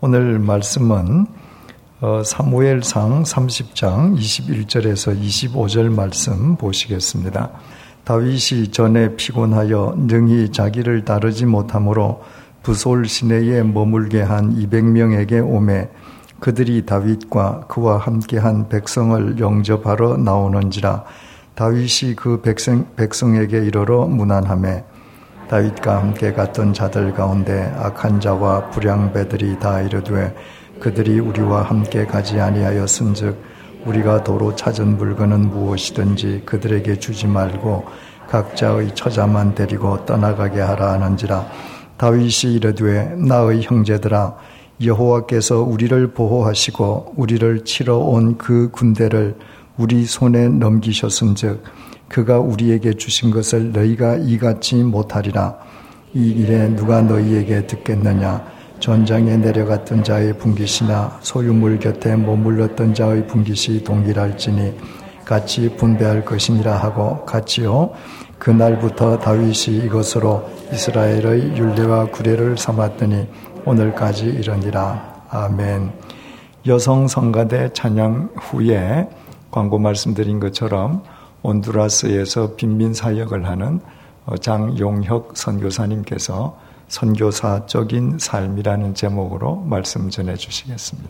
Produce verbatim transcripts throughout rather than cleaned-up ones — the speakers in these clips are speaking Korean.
오늘 말씀은 사무엘상 삼십 장 이십일 절에서 이십오 절 말씀 보시겠습니다. 다윗이 전에 피곤하여 능히 자기를 다루지 못하므로 부솔 시내에 머물게 한 이백 명에게 오매 그들이 다윗과 그와 함께한 백성을 영접하러 나오는지라. 다윗이 그 백성, 백성에게 이르러 문안하매 다윗과 함께 갔던 자들 가운데 악한 자와 불량배들이 다 이르되 그들이 우리와 함께 가지 아니하였은즉 우리가 도로 찾은 물건은 무엇이든지 그들에게 주지 말고 각자의 처자만 데리고 떠나가게 하라 하는지라. 다윗이 이르되 나의 형제들아 여호와께서 우리를 보호하시고 우리를 치러 온 그 군대를 우리 손에 넘기셨은즉 그가 우리에게 주신 것을 너희가 이같이 못하리라. 이 일에 누가 너희에게 듣겠느냐. 전장에 내려갔던 자의 분깃이나 소유물 곁에 머물렀던 자의 분깃이 동일할지니 같이 분배할 것이니라 하고 같이요. 그날부터 다윗이 이것으로 이스라엘의 율례와 규례를 삼았더니 오늘까지 이르니라. 아멘. 여성 성가대 찬양 후에 광고 말씀드린 것처럼 온두라스에서 빈민 사역을 하는 장용혁 선교사님께서 선교사적인 삶이라는 제목으로 말씀 전해 주시겠습니다.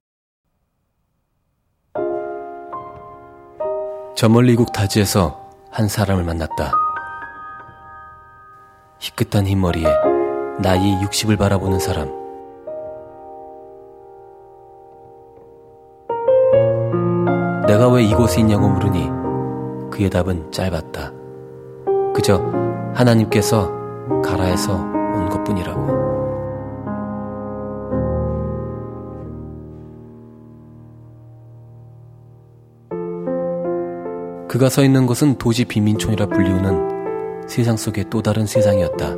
저 멀리 이국 타지에서 한 사람을 만났다. 희끗한 흰머리에 나이 육십을 바라보는 사람. 내가 왜 이곳에 있냐고 물으니 그의 답은 짧았다. 그저 하나님께서 가라 해서 온 것뿐이라고. 그가 서 있는 곳은 도시 빈민촌이라 불리우는 세상 속의 또 다른 세상이었다.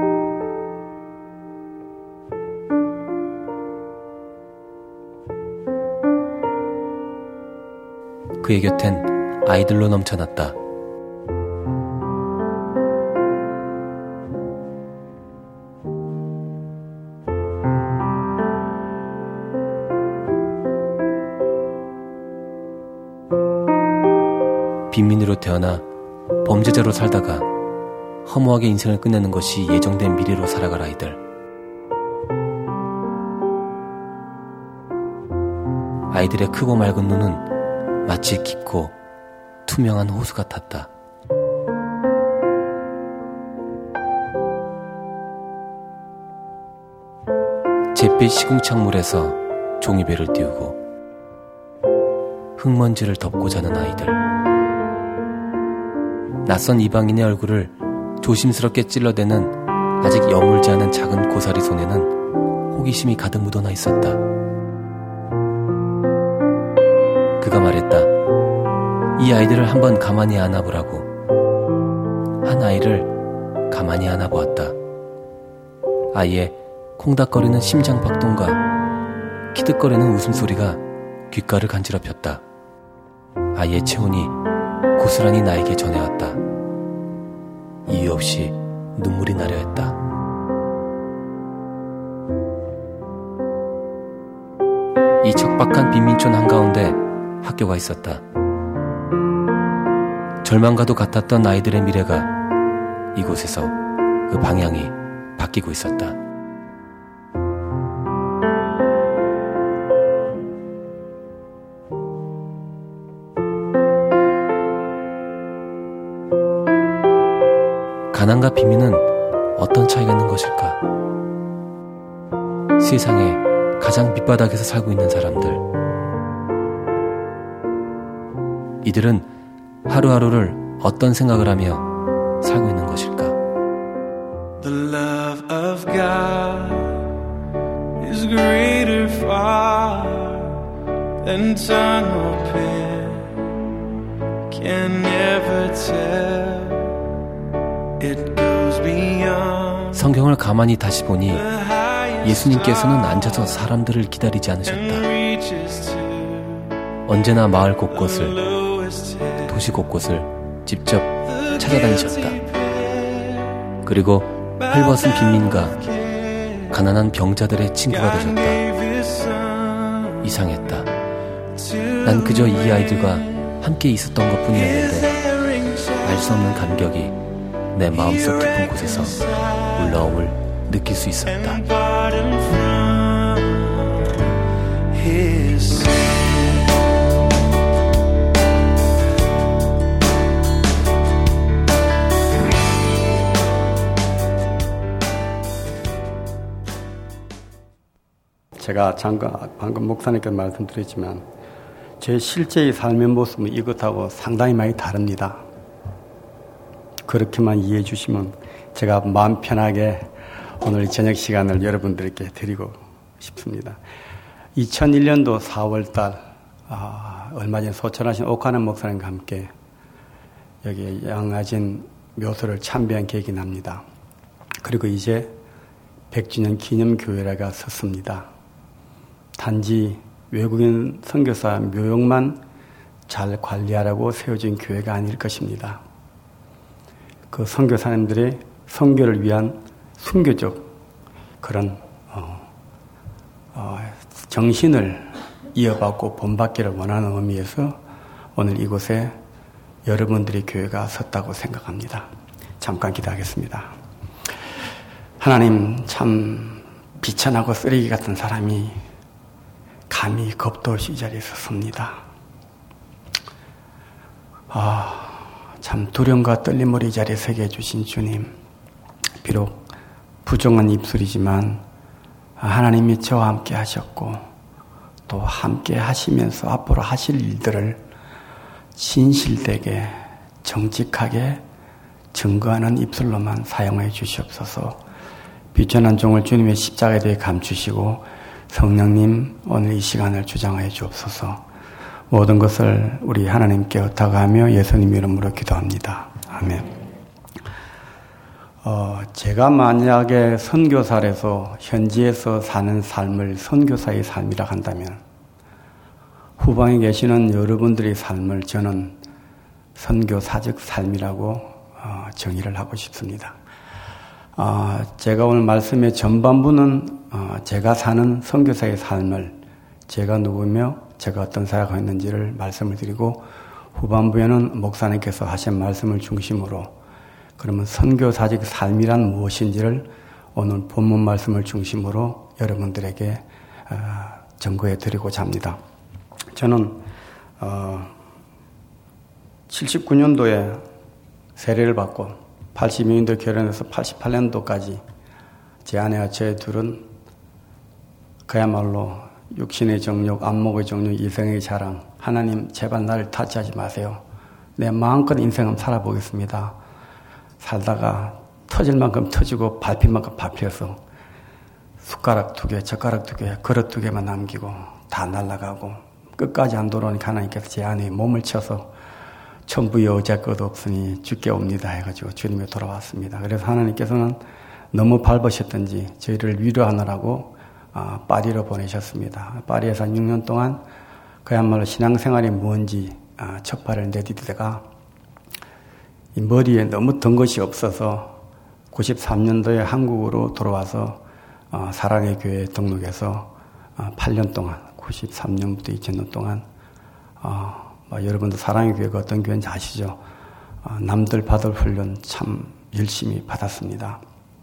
그의 곁엔 아이들로 넘쳐났다. 빈민으로 태어나 범죄자로 살다가 허무하게 인생을 끝내는 것이 예정된 미래로 살아갈 아이들. 아이들의 크고 맑은 눈은 마치 깊고 투명한 호수 같았다. 잿빛 시궁창물에서 종이배를 띄우고 흙먼지를 덮고 자는 아이들. 낯선 이방인의 얼굴을 조심스럽게 찔러대는 아직 여물지 않은 작은 고사리 손에는 호기심이 가득 묻어나 있었다. 그가 말했다. 이 아이들을 한번 가만히 안아보라고. 한 아이를 가만히 안아보았다. 아이의 콩닥거리는 심장박동과 키득거리는 웃음소리가 귓가를 간지럽혔다. 아이의 체온이 고스란히 나에게 전해왔다. 이유 없이 눈물이 나려 했다. 이 척박한 빈민촌 한가운데 학교가 있었다. 절망과도 같았던 아이들의 미래가 이곳에서 그 방향이 바뀌고 있었다. 가난과 빈민은 어떤 차이가 있는 것일까? 세상에 가장 밑바닥에서 살고 있는 사람들. 이들은 하루하루를 어떤 생각을 하며 살고 있는 것일까? The love of God is greater far than tongue or pen can never tell. It goes beyond. 성경을 가만히 다시 보니 예수님께서는 앉아서 사람들을 기다리지 않으셨다. 언제나 마을 곳곳을, 도시 곳곳을 직접 찾아다니셨다. 그리고 헐벗은 빈민과 가난한 병자들의 친구가 되셨다. 이상했다. 난 그저 이 아이들과 함께 있었던 것 뿐이었는데 알 수 없는 감격이 내 마음속 깊은 곳에서 올라옴을 느낄 수 있었다. 제가 잠깐 방금 목사님께 말씀드렸지만 제 실제의 삶의 모습은 이것하고 상당히 많이 다릅니다. 그렇게만 이해해 주시면 제가 마음 편하게 오늘 저녁 시간을 여러분들께 드리고 싶습니다. 이천일 년도 사월 달 아, 얼마 전에 소천하신 오카는 목사님과 함께 여기 양아진 묘소를 참배한 계획이 납니다. 그리고 이제 백 주년 기념교회가 섰습니다. 단지 외국인 선교사 묘역만 잘 관리하라고 세워진 교회가 아닐 것입니다. 그 선교사님들의 선교를 위한 순교적 그런 어, 어, 정신을 이어받고 본받기를 원하는 의미에서 오늘 이곳에 여러분들의 교회가 섰다고 생각합니다. 잠깐 기도하겠습니다. 하나님, 참 비천하고 쓰레기 같은 사람이 감히 겁도 없이 이 자리에 섰습니다. 아, 참 두려움과 떨림으로 이 자리에 서게 해주신 주님, 비록 부정한 입술이지만 하나님이 저와 함께 하셨고 또 함께 하시면서 앞으로 하실 일들을 진실되게 정직하게 증거하는 입술로만 사용해 주시옵소서. 비천한 종을 주님의 십자가에 대해 감추시고 성령님 오늘 이 시간을 주장하여 주옵소서. 모든 것을 우리 하나님께 의탁하며 예수님 이름으로 기도합니다. 아멘. 어, 제가 만약에 선교사에서 현지에서 사는 삶을 선교사의 삶이라 한다면 후방에 계시는 여러분들의 삶을 저는 선교사적 삶이라고 어, 정의를 하고 싶습니다. 어, 제가 오늘 말씀의 전반부는 어, 제가 사는 선교사의 삶을 제가 누구며 제가 어떤 사역을 했는지를 말씀을 드리고 후반부에는 목사님께서 하신 말씀을 중심으로 그러면 선교사적 삶이란 무엇인지를 오늘 본문 말씀을 중심으로 여러분들에게 어, 전거해 드리고자 합니다. 저는 어, 칠십구 년도에 세례를 받고 팔십이 년도 결혼해서 팔십팔 년도까지 제 아내와 제 둘은 그야말로 육신의 정욕, 안목의 정욕, 이생의 자랑. 하나님 제발 나를 타치하지 마세요. 내 마음껏 인생을 살아보겠습니다. 살다가 터질 만큼 터지고 밟힐 만큼 밟혀서 숟가락 두 개, 젓가락 두 개, 그릇 두 개만 남기고 다 날아가고 끝까지 안 돌아오니까 하나님께서 제 안에 몸을 쳐서 천부의 어제 것 없으니 주께 옵니다 해가지고 주님에 돌아왔습니다. 그래서 하나님께서는 너무 밟으셨던지 저희를 위로하느라고 아, 파리로 보내셨습니다. 파리에서 육 년 동안 그야말로 신앙생활이 뭔지 아, 첫 발을 내디디다가 이 머리에 너무 든 것이 없어서 구십삼 년도에 한국으로 돌아와서 어, 사랑의 교회에 등록해서 어, 팔 년 동안 구십삼 년부터 이천 년 동안 어, 뭐 여러분도 사랑의 교회가 어떤 교회인지 아시죠? 어, 남들 받을 훈련 참 열심히 받았습니다.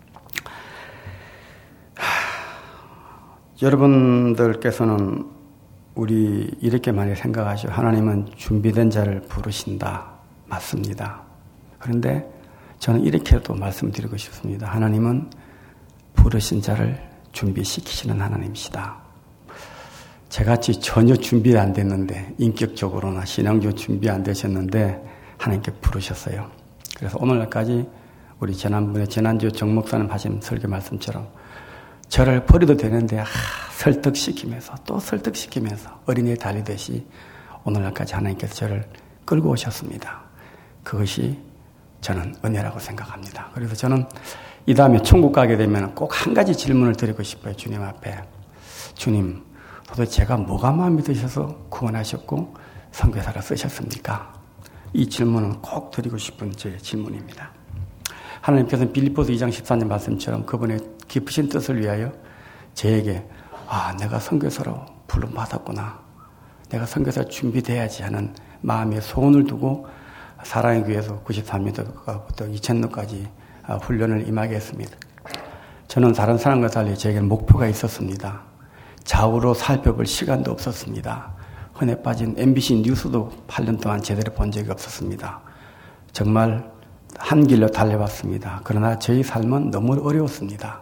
여러분들께서는 우리 이렇게 많이 생각하시죠. 하나님은 준비된 자를 부르신다. 맞습니다. 그런데 저는 이렇게도 말씀드리고 싶습니다. 하나님은 부르신 자를 준비시키시는 하나님이시다. 저같이 전혀 준비 안 됐는데 인격적으로나 신앙적으로 준비 안 되셨는데 하나님께 부르셨어요. 그래서 오늘날까지 우리 지난번에 지난주 정 목사님 하신 설교 말씀처럼 저를 버려도 되는데 아, 설득시키면서 또 설득시키면서 어린애 달리듯이 오늘날까지 하나님께서 저를 끌고 오셨습니다. 그것이 저는 은혜라고 생각합니다. 그래서 저는 이 다음에 천국 가게 되면 꼭 한 가지 질문을 드리고 싶어요. 주님 앞에. 주님, 도대체 제가 뭐가 마음에 드셔서 구원하셨고 선교사로 쓰셨습니까? 이 질문은 꼭 드리고 싶은 제 질문입니다. 하나님께서는 빌립보서 이 장 십사 절 말씀처럼 그분의 깊으신 뜻을 위하여 저에게 아 내가 선교사로 부름받았구나. 내가 선교사 준비돼야지 하는 마음에 소원을 두고 사랑의 교회에서 구십삼 년도부터 이천 년까지 훈련을 임하게 했습니다. 저는 다른 사람과 달리 저에게는 목표가 있었습니다. 좌우로 살펴볼 시간도 없었습니다. 흔해 빠진 엠비씨 뉴스도 팔 년 동안 제대로 본 적이 없었습니다. 정말 한 길로 달려왔습니다. 그러나 저희 삶은 너무 어려웠습니다.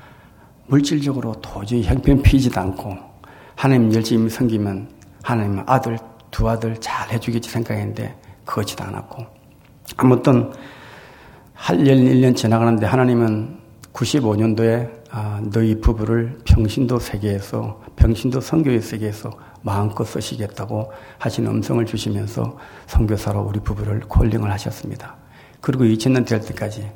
물질적으로 도저히 형편피지도 않고 하나님 열심히 섬기면 하나님 아들, 두 아들 잘 해주겠지 생각했는데 그렇지도 않았고 아무튼 할 일 년 지나가는데 하나님은 구십오 년도에 아, 너희 부부를 평신도 세계에서 평신도 선교의 세계에서 마음껏 쓰시겠다고 하신 음성을 주시면서 선교사로 우리 부부를 콜링을 하셨습니다. 그리고 이천 년 될 때까지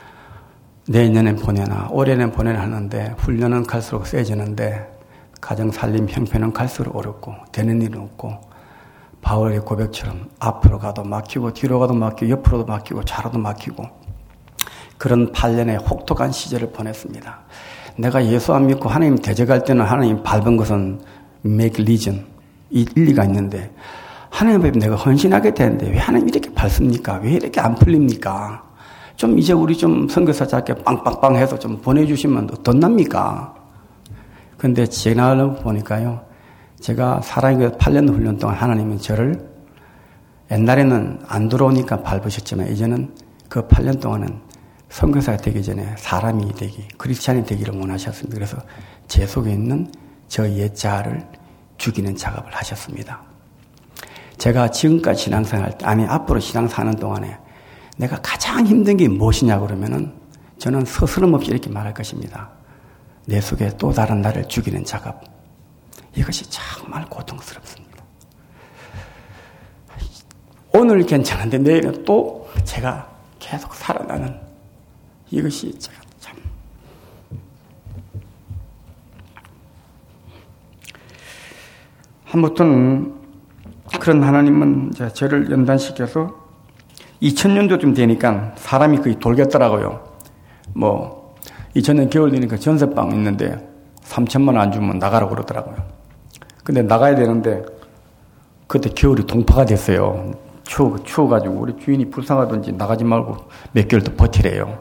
내년엔 보내나 올해는 보내나 하는데 훈련은 갈수록 세지는데 가정 살림 형편은 갈수록 어렵고 되는 일은 없고 바울의 고백처럼 앞으로 가도 막히고 뒤로 가도 막히고 옆으로도 막히고 좌로도 막히고 그런 팔 년의 혹독한 시절을 보냈습니다. 내가 예수 안 믿고 하나님 대적할 때는 하나님 밟은 것은 make religion 이 일리가 있는데 하나님 앞에 내가 헌신하게 되는데 왜 하나님 이렇게 밟습니까? 왜 이렇게 안 풀립니까? 좀 이제 우리 좀 선교사 짧게 빵빵빵 해서 좀 보내주시면 어떻답니까? 근데 지나가려고 보니까요. 제가 사랑의 팔 년 훈련 동안 하나님은 저를 옛날에는 안 들어오니까 밟으셨지만 이제는 그 팔 년 동안은 선교사가 되기 전에 사람이 되기, 크리스찬이 되기를 원하셨습니다. 그래서 제 속에 있는 저 옛자를 죽이는 작업을 하셨습니다. 제가 지금까지 신앙생활, 아니 앞으로 신앙사하는 동안에 내가 가장 힘든 게 무엇이냐 그러면은 저는 서스럼없이 이렇게 말할 것입니다. 내 속에 또 다른 나를 죽이는 작업. 이것이 정말 고통스럽습니다. 오늘 괜찮은데 내일은 또 제가 계속 살아나는 이것이 제가 참 아무튼 그런 하나님은 이제 저를 연단시켜서 이천 년도쯤 되니까 사람이 거의 돌겠더라고요. 뭐 이천 년 겨울 되니까 전세방 있는데 삼천만 원 안 주면 나가라고 그러더라고요. 근데 나가야 되는데 그때 겨울이 동파가 됐어요. 추워, 추워가지고 우리 주인이 불쌍하던지 나가지 말고 몇 개월 더 버티래요.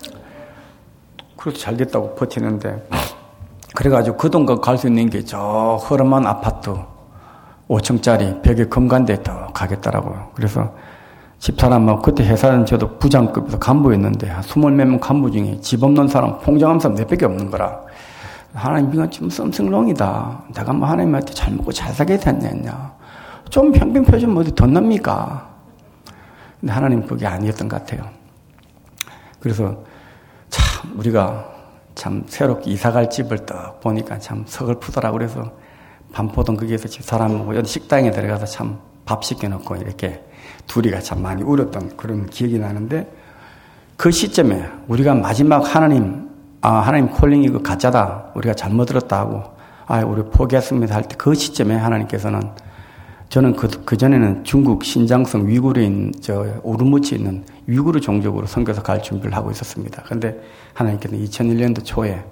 그래서 잘 됐다고 버티는데 그래가지고 그 돈 갈 수 있는 게 저 허름한 아파트 오 층짜리 벽에 금간대 더 가겠더라고요. 그래서 집사람하고 그때 회사는 저도 부장급에서 간부였는데 한 스물 몇 명 간부 중에 집 없는 사람 통장한 사람 몇 밖에 없는 거라. 하나님 이건 지금 썸씽롱이다. 내가 뭐 하나님한테 잘 먹고 잘 살게 됐냐. 좀 평평 표준 어디 더 납니까? 근데 하나님 그게 아니었던 것 같아요. 그래서 참 우리가 참 새롭게 이사갈 집을 딱 보니까 참 서글프더라고. 그래서 반포동 거기에서 집사람하고 식당에 들어가서 참 밥 시켜놓고 이렇게 둘이가 참 많이 울었던 그런 기억이 나는데 그 시점에 우리가 마지막 하나님 아 하나님 콜링 이거 가짜다 우리가 잘못 들었다 하고 아 우리 포기했습니다 할 때 그 시점에 하나님께서는 저는 그, 그 전에는 중국 신장성 위구르에 있는 저 우르무치에 있는 위구르 종족으로 선교사 갈 준비를 하고 있었습니다. 그런데 하나님께서는 이천일 년도 초에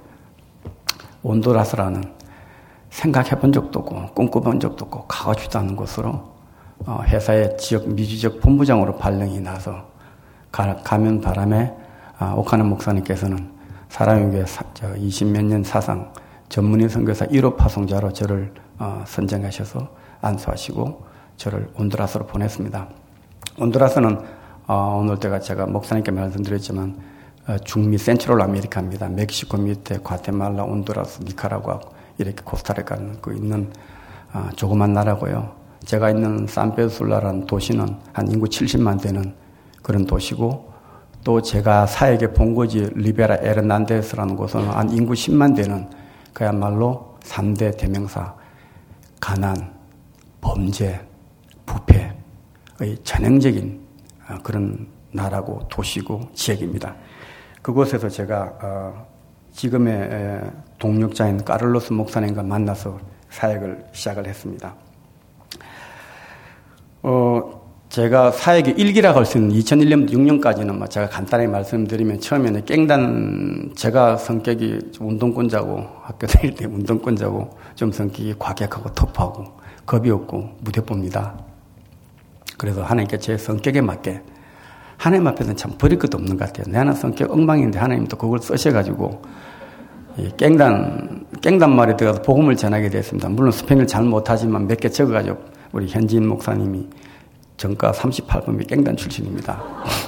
온두라스라는 생각해 본 적도 없고 꿈꿔본 적도 없고 가고 싶지 않은 곳으로 어, 회사의 지역 미주적 본부장으로 발령이 나서 가, 가면 바람에 아, 오카는 목사님께서는 사랑의 교회 이십몇 년 사상 전문의 선교사 일 호 파송자로 저를 어, 선정하셔서 안수하시고 저를 온두라스로 보냈습니다. 온두라스는 어, 오늘 때가 제가 목사님께 말씀드렸지만 어, 중미 센트럴 아메리카입니다. 멕시코 밑에 과테말라, 온두라스, 니카라과 이렇게 코스타리카 그 있는 어, 조그만 나라고요. 제가 있는 산페드솔라라는 도시는 한 인구 칠십만 되는 그런 도시고 또 제가 사역의 본거지 리베라 에르난데스라는 곳은 한 인구 십만 되는 그야말로 삼 대 대명사 가난, 범죄, 부패의 전형적인 그런 나라고 도시고 지역입니다. 그곳에서 제가 지금의 동력자인 카를로스 목사님과 만나서 사역을 시작을 했습니다. 어, 제가 사역의 일기라고 할 수 있는 이천일 년부터 육 년까지는 뭐 제가 간단하게 말씀드리면 처음에는 깽단, 제가 성격이 운동권자고 학교 다닐 때 운동권자고 좀 성격이 과격하고 터프하고 겁이 없고 무대뽀입니다. 그래서 하나님께 제 성격에 맞게 하나님 앞에서는 참 버릴 것도 없는 것 같아요. 나는 성격 엉망인데 하나님도 그걸 쓰셔가지고 이 깽단, 깽단 말에 들어가서 복음을 전하게 됐습니다. 물론 스페인을 잘 못하지만 몇 개 적어가지고 우리 현지인 목사님이 정가 삼십팔 번이 깽단 출신입니다.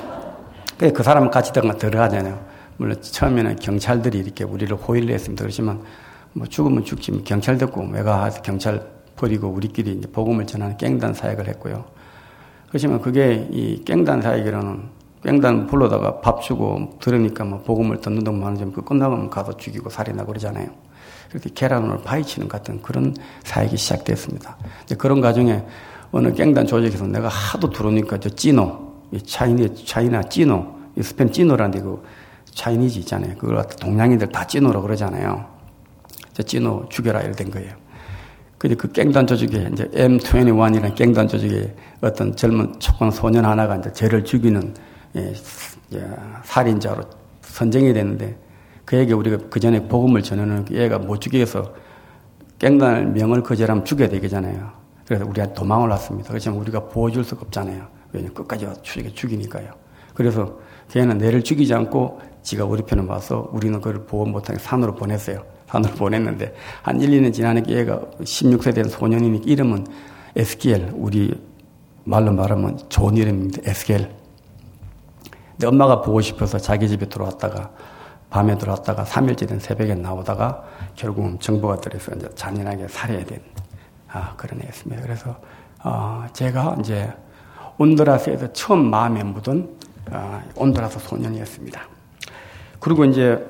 그 사람은 같이 들어가잖아요. 물론 처음에는 경찰들이 이렇게 우리를 호의를 했습니다. 그렇지만 뭐 죽으면 죽지, 경찰 듣고 내가 경찰 버리고 우리끼리 이제 복음을 전하는 깽단 사역을 했고요. 그렇지만 그게 이 깽단 사역이라는 깽단 불러다가 밥 주고 들으니까 뭐 복음을 듣는 동안 하는 점 그 끝나면 가서 죽이고 살인하고 그러잖아요. 그렇게 계란으로 파헤치는 같은 그런 사역이 시작됐습니다. 그런 과정에 어느 깽단 조직에서 내가 하도 들어오니까 저 찌노, 이 차이니, 차이나 찌노, 이 스페인 찌노라는 데 그 차이니즈 있잖아요. 그걸 갖다 동양인들 다 찌노라고 그러잖아요. 저 찌노 죽여라 이래 된 거예요. 근데 그 깽단 조직에 이제 엠 이십일이라는 깽단 조직에 어떤 젊은 촉광 소년 하나가 이제 쟤를 죽이는 예, 예, 살인자로 선정이 됐는데 그에게 우리가 그 전에 복음을 전하는 얘가 못 죽여서 깽단을 명을 거절하면 죽여야 되잖아요. 그래서 우리가 도망을 왔습니다. 그렇지만 우리가 보호줄 수가 없잖아요. 왜냐면 끝까지 죽이니까요. 그래서 걔는 내를 죽이지 않고 지가 우리 편을 와서 우리는 그걸 보호 못하게 산으로 보냈어요. 산으로 보냈는데 한 일, 이 년 지나니까 얘가 십육 세 된 소년이니까 이름은 에스키엘, 우리 말로 말하면 좋은 이름입니다. 에스키엘. 근데 엄마가 보고 싶어서 자기 집에 들어왔다가 밤에 들어왔다가 삼 일째 된 새벽에 나오다가 결국은 정보가 들어서 이제 잔인하게 살해야 된 아, 그런 애였습니다. 그래서, 어, 제가 이제 온두라스에서 처음 마음에 묻은, 어, 온두라스 소년이었습니다. 그리고 이제,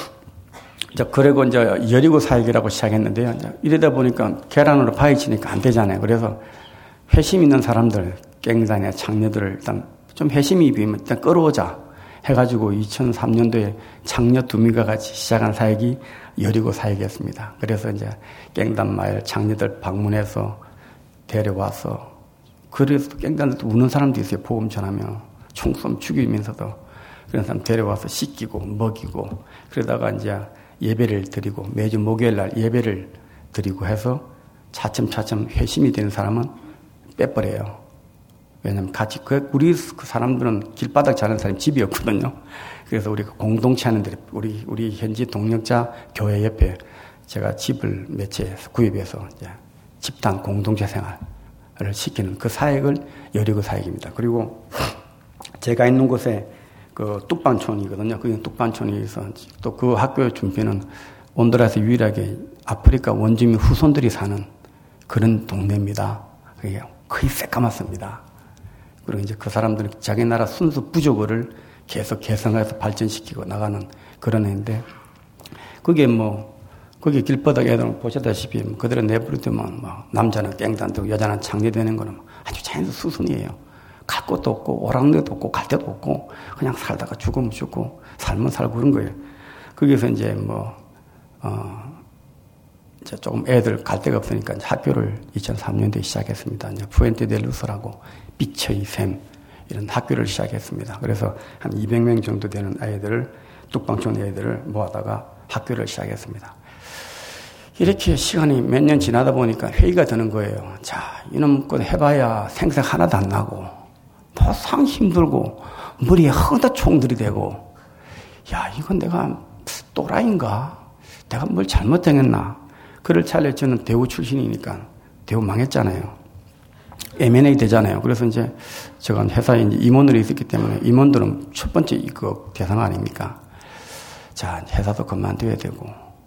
이제, 그리고 이제 여리고 사역이라고 시작했는데요. 이제 이러다 보니까 계란으로 파헤치니까 안 되잖아요. 그래서 회심 있는 사람들, 깽단의 장녀들을 일단 좀 회심이 비면 일단 끌어오자 해가지고 이천삼 년도에 장녀 두 명과 같이 시작한 사역이 여리고 사역이었습니다. 그래서 이제 깽단 마을 장녀들 방문해서 데려와서 그래서 깽단에도 우는 사람도 있어요. 복음 전하며 총 쏘면 죽이면서도 그런 사람 데려와서 씻기고 먹이고 그러다가 이제 예배를 드리고 매주 목요일 날 예배를 드리고 해서 차츰차츰 회심이 되는 사람은 빼버려요. 왜냐면 같이, 그, 우리 그 사람들은 길바닥 자는 사람이 집이 없거든요. 그래서 우리가 공동체 하는 데, 우리, 우리 현지 동력자 교회 옆에 제가 집을 몇 채 구입해서 이제 집단 공동체 생활을 시키는 그 사역을 여리고 사역입니다. 그리고 제가 있는 곳에 그 뚝반촌이거든요. 그 뚝반촌에서 또 그 학교 준비는 온두라스 유일하게 아프리카 원주민 후손들이 사는 그런 동네입니다. 그게 거의 새까맣습니다. 그리고 이제 그 사람들은 자기 나라 순수 부족을 계속 개성해서 발전시키고 나가는 그런 애인데, 그게 뭐, 그게 길바닥 애들은 보셨다시피, 뭐 그들은 내버려두면 뭐, 남자는 깽단 되고 여자는 장례되는 거는 뭐 아주 자연스러운 수순이에요. 갈 곳도 없고, 오락내도 없고, 갈 데도 없고, 그냥 살다가 죽으면 죽고, 살면 살고 그런 거예요. 거기서 이제 뭐, 어, 이제 조금 애들 갈 데가 없으니까 이제 학교를 이천삼 년도에 시작했습니다. 이제 푸엔테 델 루소라고 빛의 샘 이런 학교를 시작했습니다. 그래서 한 이백 명 정도 되는 아이들을 뚝방촌 애들을 모아다가 학교를 시작했습니다. 이렇게 시간이 몇 년 지나다 보니까 회의가 드는 거예요. 자, 이놈 건 해봐야 생색 하나도 안 나고 뭐 상 힘들고 머리에 허다 총들이 되고, 야, 이건 내가 또라이인가? 내가 뭘 잘못했나? 그를 차려 저는 대우 출신이니까 대우 망했잖아요. 엠 앤 에이 되잖아요. 그래서 이제 제가 회사에 이제 임원들이 있었기 때문에 임원들은 첫 번째 그 대상 아닙니까? 자, 회사도 그만둬야 되고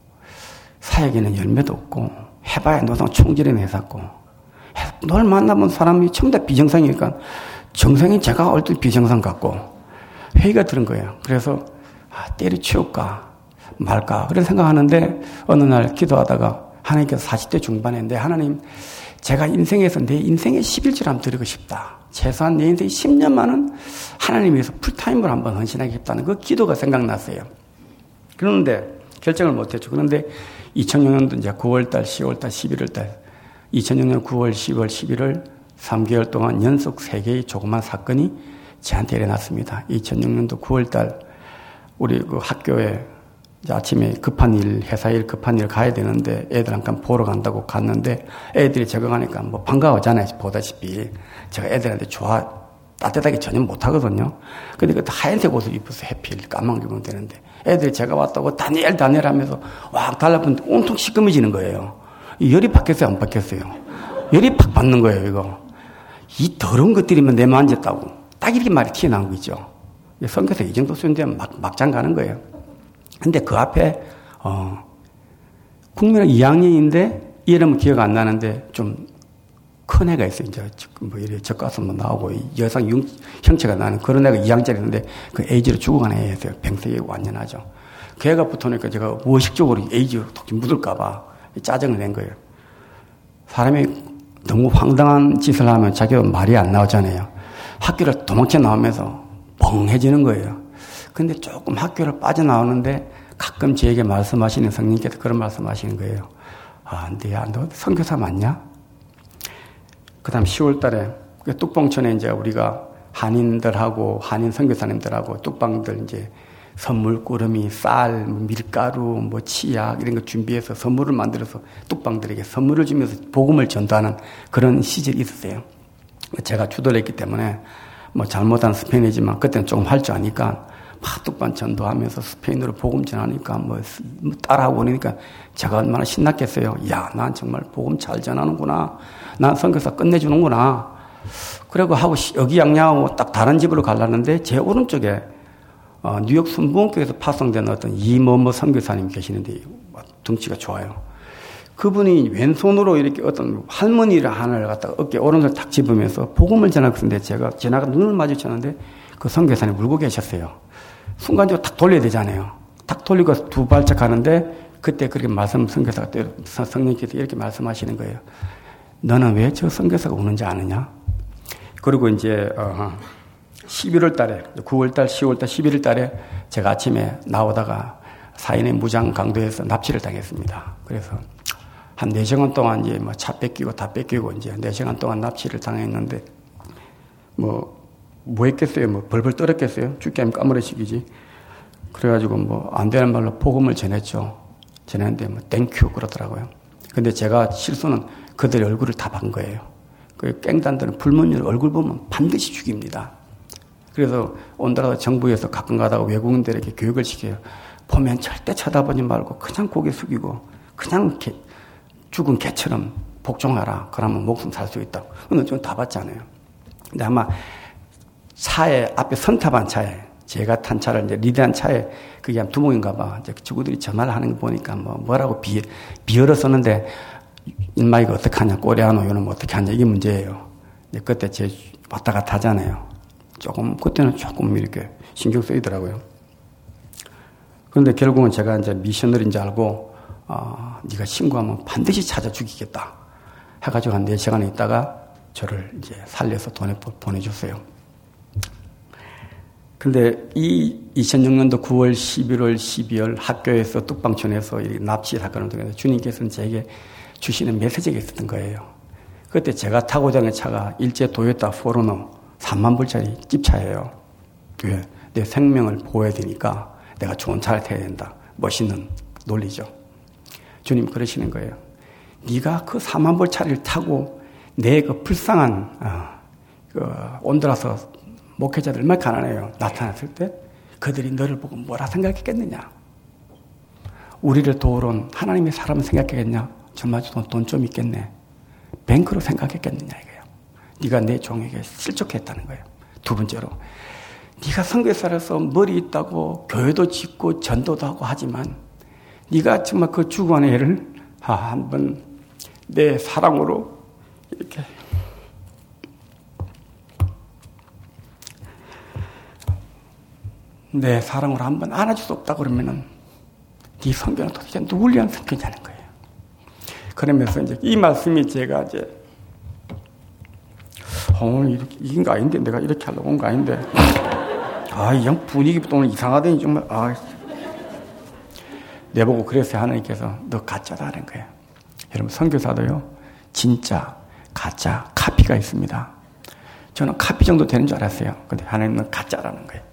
사역에는 열매도 없고 해봐야 노상 총질은 회사고 널 만나본 사람이 전부 다 비정상이니까 정상인 제가 얼핏 비정상 같고 회의가 들은 거예요. 그래서 아, 때려치울까 말까 그런 생각하는데 어느 날 기도하다가 하나님께서 사십 대 중반인데 하나님 제가 인생에서 내 인생의 십일 절 한번 드리고 싶다. 최소한 내 인생의 십 년만은 하나님 위해서 풀타임으로 한번 헌신하게 했다는 그 기도가 생각났어요. 그런데 결정을 못했죠. 그런데 이천육 년도 이제 구월달, 시월달, 십일월달 이천육 년 구월, 시월, 십일월 삼 개월 동안 연속 세 개의 조그만 사건이 저한테 일어났습니다. 이천육 년도 구월달 우리 그 학교에 아침에 급한 일, 회사 일 급한 일 가야 되는데 애들 잠깐 보러 간다고 갔는데 애들이 적응하니까 뭐 반가워하잖아요. 보다시피. 제가 애들한테 좋아, 따뜻하게 전혀 못하거든요. 근데 그 하얀색 옷을 입어서 해필 까만 거 입으면 되는데 애들이 제가 왔다고 다니엘 다니엘 하면서 와 달라붙는데 온통 시꺼매지는 거예요. 열이 받겠어요? 안 받겠어요? 열이 팍 받는 거예요, 이거. 이 더러운 것들이면 내 만졌다고. 딱 이렇게 말이 튀어나온 거 있죠. 선교사 이 정도 수준 되면 막, 막장 가는 거예요. 근데 그 앞에, 어, 국민학 이 학년인데, 이름은 기억 안 나는데, 좀 큰 애가 있어요. 이제, 뭐, 이래 젖가슴도 나오고, 여성 융, 형체가 나는 그런 애가 이 학년짜리인데, 그 에이즈로 죽어가는 애였어요. 병세에 완연하죠. 그 애가 붙어놓으니까 제가 무의식적으로 에이즈 혹시 묻을까봐 짜증을 낸 거예요. 사람이 너무 황당한 짓을 하면 자기도 말이 안 나오잖아요. 학교를 도망쳐 나오면서 멍해지는 거예요. 근데 조금 학교를 빠져나오는데 가끔 저에게 말씀하시는 성령께서 그런 말씀하시는 거예요. 아, 야, 너 선교사 맞냐? 그 다음 시월 달에 뚝방촌에 이제 우리가 한인들하고 한인 선교사님들하고 뚝방들 이제 선물 꾸러미, 쌀, 밀가루, 뭐 치약 이런 거 준비해서 선물을 만들어서 뚝방들에게 선물을 주면서 복음을 전도하는 그런 시절이 있었어요. 제가 주도를 했기 때문에 뭐 잘못한 스페인이지만 그때는 조금 할 줄 아니까 막 뚝방 전도하면서 스페인어로 복음 전하니까 뭐 따라하고 그러니까 제가 얼마나 신났겠어요. 야, 난 정말 복음 잘 전하는구나. 난 선교사 끝내주는구나. 그리고 하고 여기양양하고 딱 다른 집으로 가려는데 제 오른쪽에 어, 뉴욕 순복음교회에서 파송된 어떤 이모모 선교사님 계시는데 덩치가 좋아요. 그분이 왼손으로 이렇게 어떤 할머니를 하나를 갖다가 어깨 오른손을 탁 집으면서 복음을 전하고 있는데 제가 지나가 눈을 마주쳤는데 그 선교사님 울고 계셨어요. 순간적으로 탁 돌려야 되잖아요. 탁 돌리고 두 발짝 가는데 그때 그렇게 말씀 선교사가 성령께서 이렇게 말씀하시는 거예요. 너는 왜 저 선교사가 우는지 아느냐? 그리고 이제 어, 십일월 달에 구월 달, 시월 달, 십일월 달에 제가 아침에 나오다가 사인의 무장 강도에서 납치를 당했습니다. 그래서 한 네 시간 동안 이제 뭐 차 뺏기고 다 뺏기고 이제 네 시간 동안 납치를 당했는데 뭐, 뭐 했겠어요? 뭐 벌벌 떨었겠어요? 죽게 하면 까무러지기지. 그래가지고 뭐 안 되는 말로 복음을 전했죠. 전했는데 뭐 땡큐 그러더라고요. 근데 제가 실수는 그들의 얼굴을 다 본 거예요. 그 깽단들은 불문율 얼굴 보면 반드시 죽입니다. 그래서 온더라도 정부에서 가끔 가다가 외국인들에게 교육을 시켜요. 보면 절대 쳐다보지 말고 그냥 고개 숙이고 그냥 개, 죽은 개처럼 복종하라. 그러면 목숨 살 수 있다고. 근데 저는 다 봤잖아요. 근데 아마 차에 앞에 선탑한 차에 제가 탄 차를 이제 리드한 차에 그게 한 두목인가 봐. 이제 친구들이 전화를 하는 거 보니까 뭐 뭐라고 비 비열어 썼는데 인마 이거 어떻게 하냐 꼬리하노 이놈 어떻게 하냐 이게 문제예요. 근데 그때 제 왔다 갔다 하잖아요. 조금 그때는 조금 이렇게 신경 쓰이더라고요. 그런데 결국은 제가 이제 미셔널인지 알고 어, 네가 신고하면 반드시 찾아 죽이겠다 해가지고 한 네 시간 있다가 저를 이제 살려서 돈에 보내줬어요. 근데 이 이천육 년도 구월, 십일월, 십이월 학교에서 뚝방촌에서 이 납치 사건을 통해서 주님께서는 제게 주시는 메시지가 있었던 거예요. 그때 제가 타고 다니는 차가 일제 도요타 포르노 삼만 불짜리 집차예요. 왜? 내 생명을 보호해야 되니까 내가 좋은 차를 타야 된다. 멋있는 논리죠. 주님 그러시는 거예요. 네가 그 삼만 불 차를 타고 내 그 불쌍한 어, 그 온도라서 목회자들 얼마나 가난해요. 나타났을 때 그들이 너를 보고 뭐라 생각했겠느냐. 우리를 도우러 온 하나님의 사람을 생각했겠냐. 정말 돈 좀 있겠네. 뱅크로 생각했겠느냐 이거예요. 네가 내 종에게 실족했다는 거예요. 두 번째로 네가 선교사라서 머리 있다고 교회도 짓고 전도도 하고 하지만 네가 정말 그 죽어가는 애를 아, 한번 내 사랑으로 이렇게 내 사랑으로 한번 안아줄 수 없다 그러면은 네 선교는 도대체 누굴 위한 선교냐는 거예요. 그러면서 이제 이 말씀이 제가 이제 오늘 이렇게 이긴 거 아닌데 내가 이렇게 하려고 온 거 아닌데 아, 이 형 분위기부터 오늘 이상하더니 정말 아 내보고 그래서 하나님께서 너 가짜다 하는 거예요. 여러분 선교사도요 진짜 가짜, 카피가 있습니다. 저는 카피 정도 되는 줄 알았어요. 근데 하나님은 가짜라는 거예요.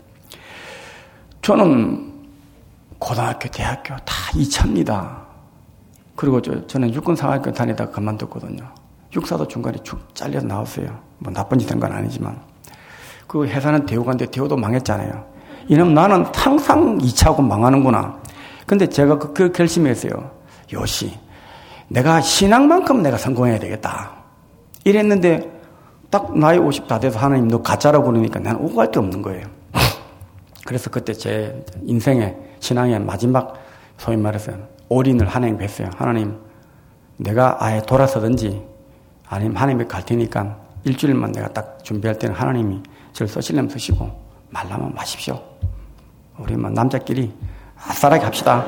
저는 고등학교, 대학교 다 이 차입니다. 그리고 저, 저는 육군사관학교 다니다가 그만뒀거든요. 육사도 중간에 쭉 잘려서 나왔어요. 뭐 나쁜 짓 한 건 아니지만. 그 회사는 대우가인데 대우도 망했잖아요. 이놈 나는 항상 이 차하고 망하는구나. 근데 제가 그, 그 결심했어요. 요시, 내가 신앙만큼 내가 성공해야 되겠다. 이랬는데 딱 나이 오십 다 돼서 하나님 너 가짜라고 그러니까 나는 오고 갈 게 없는 거예요. 그래서 그때 제 인생의 신앙의 마지막 소위 말해서 올인을 하나님께 했어요. 하나님, 내가 아예 돌아서든지 아니면 하나님께 갈 테니까 일주일만 내가 딱 준비할 때는 하나님이 저를 쓰시려면 쓰시고 말라면 마십시오. 우리 뭐 남자끼리 아싸라게 합시다.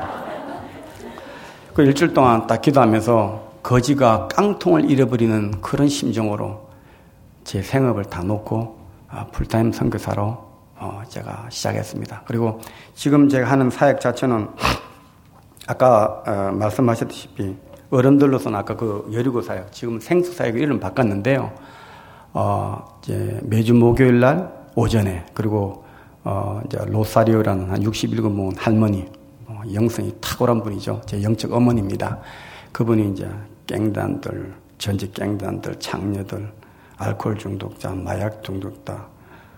그 일주일 동안 딱 기도하면서 거지가 깡통을 잃어버리는 그런 심정으로 제 생업을 다 놓고 풀타임 선교사로 어 제가 시작했습니다. 그리고 지금 제가 하는 사역 자체는 아까 어 말씀하셨듯이 어른들로서는 아까 그 여리고 사역, 지금 생수 사역 이름 바꿨는데요. 어 이제 매주 목요일 날 오전에 그리고 어 이제 로사리오라는 한 육십일 권 모은 할머니, 어 영성이 탁월한 분이죠. 제 영적 어머니입니다. 그분이 이제 갱단들, 전직 갱단들, 창녀들, 알코올 중독자, 마약 중독자,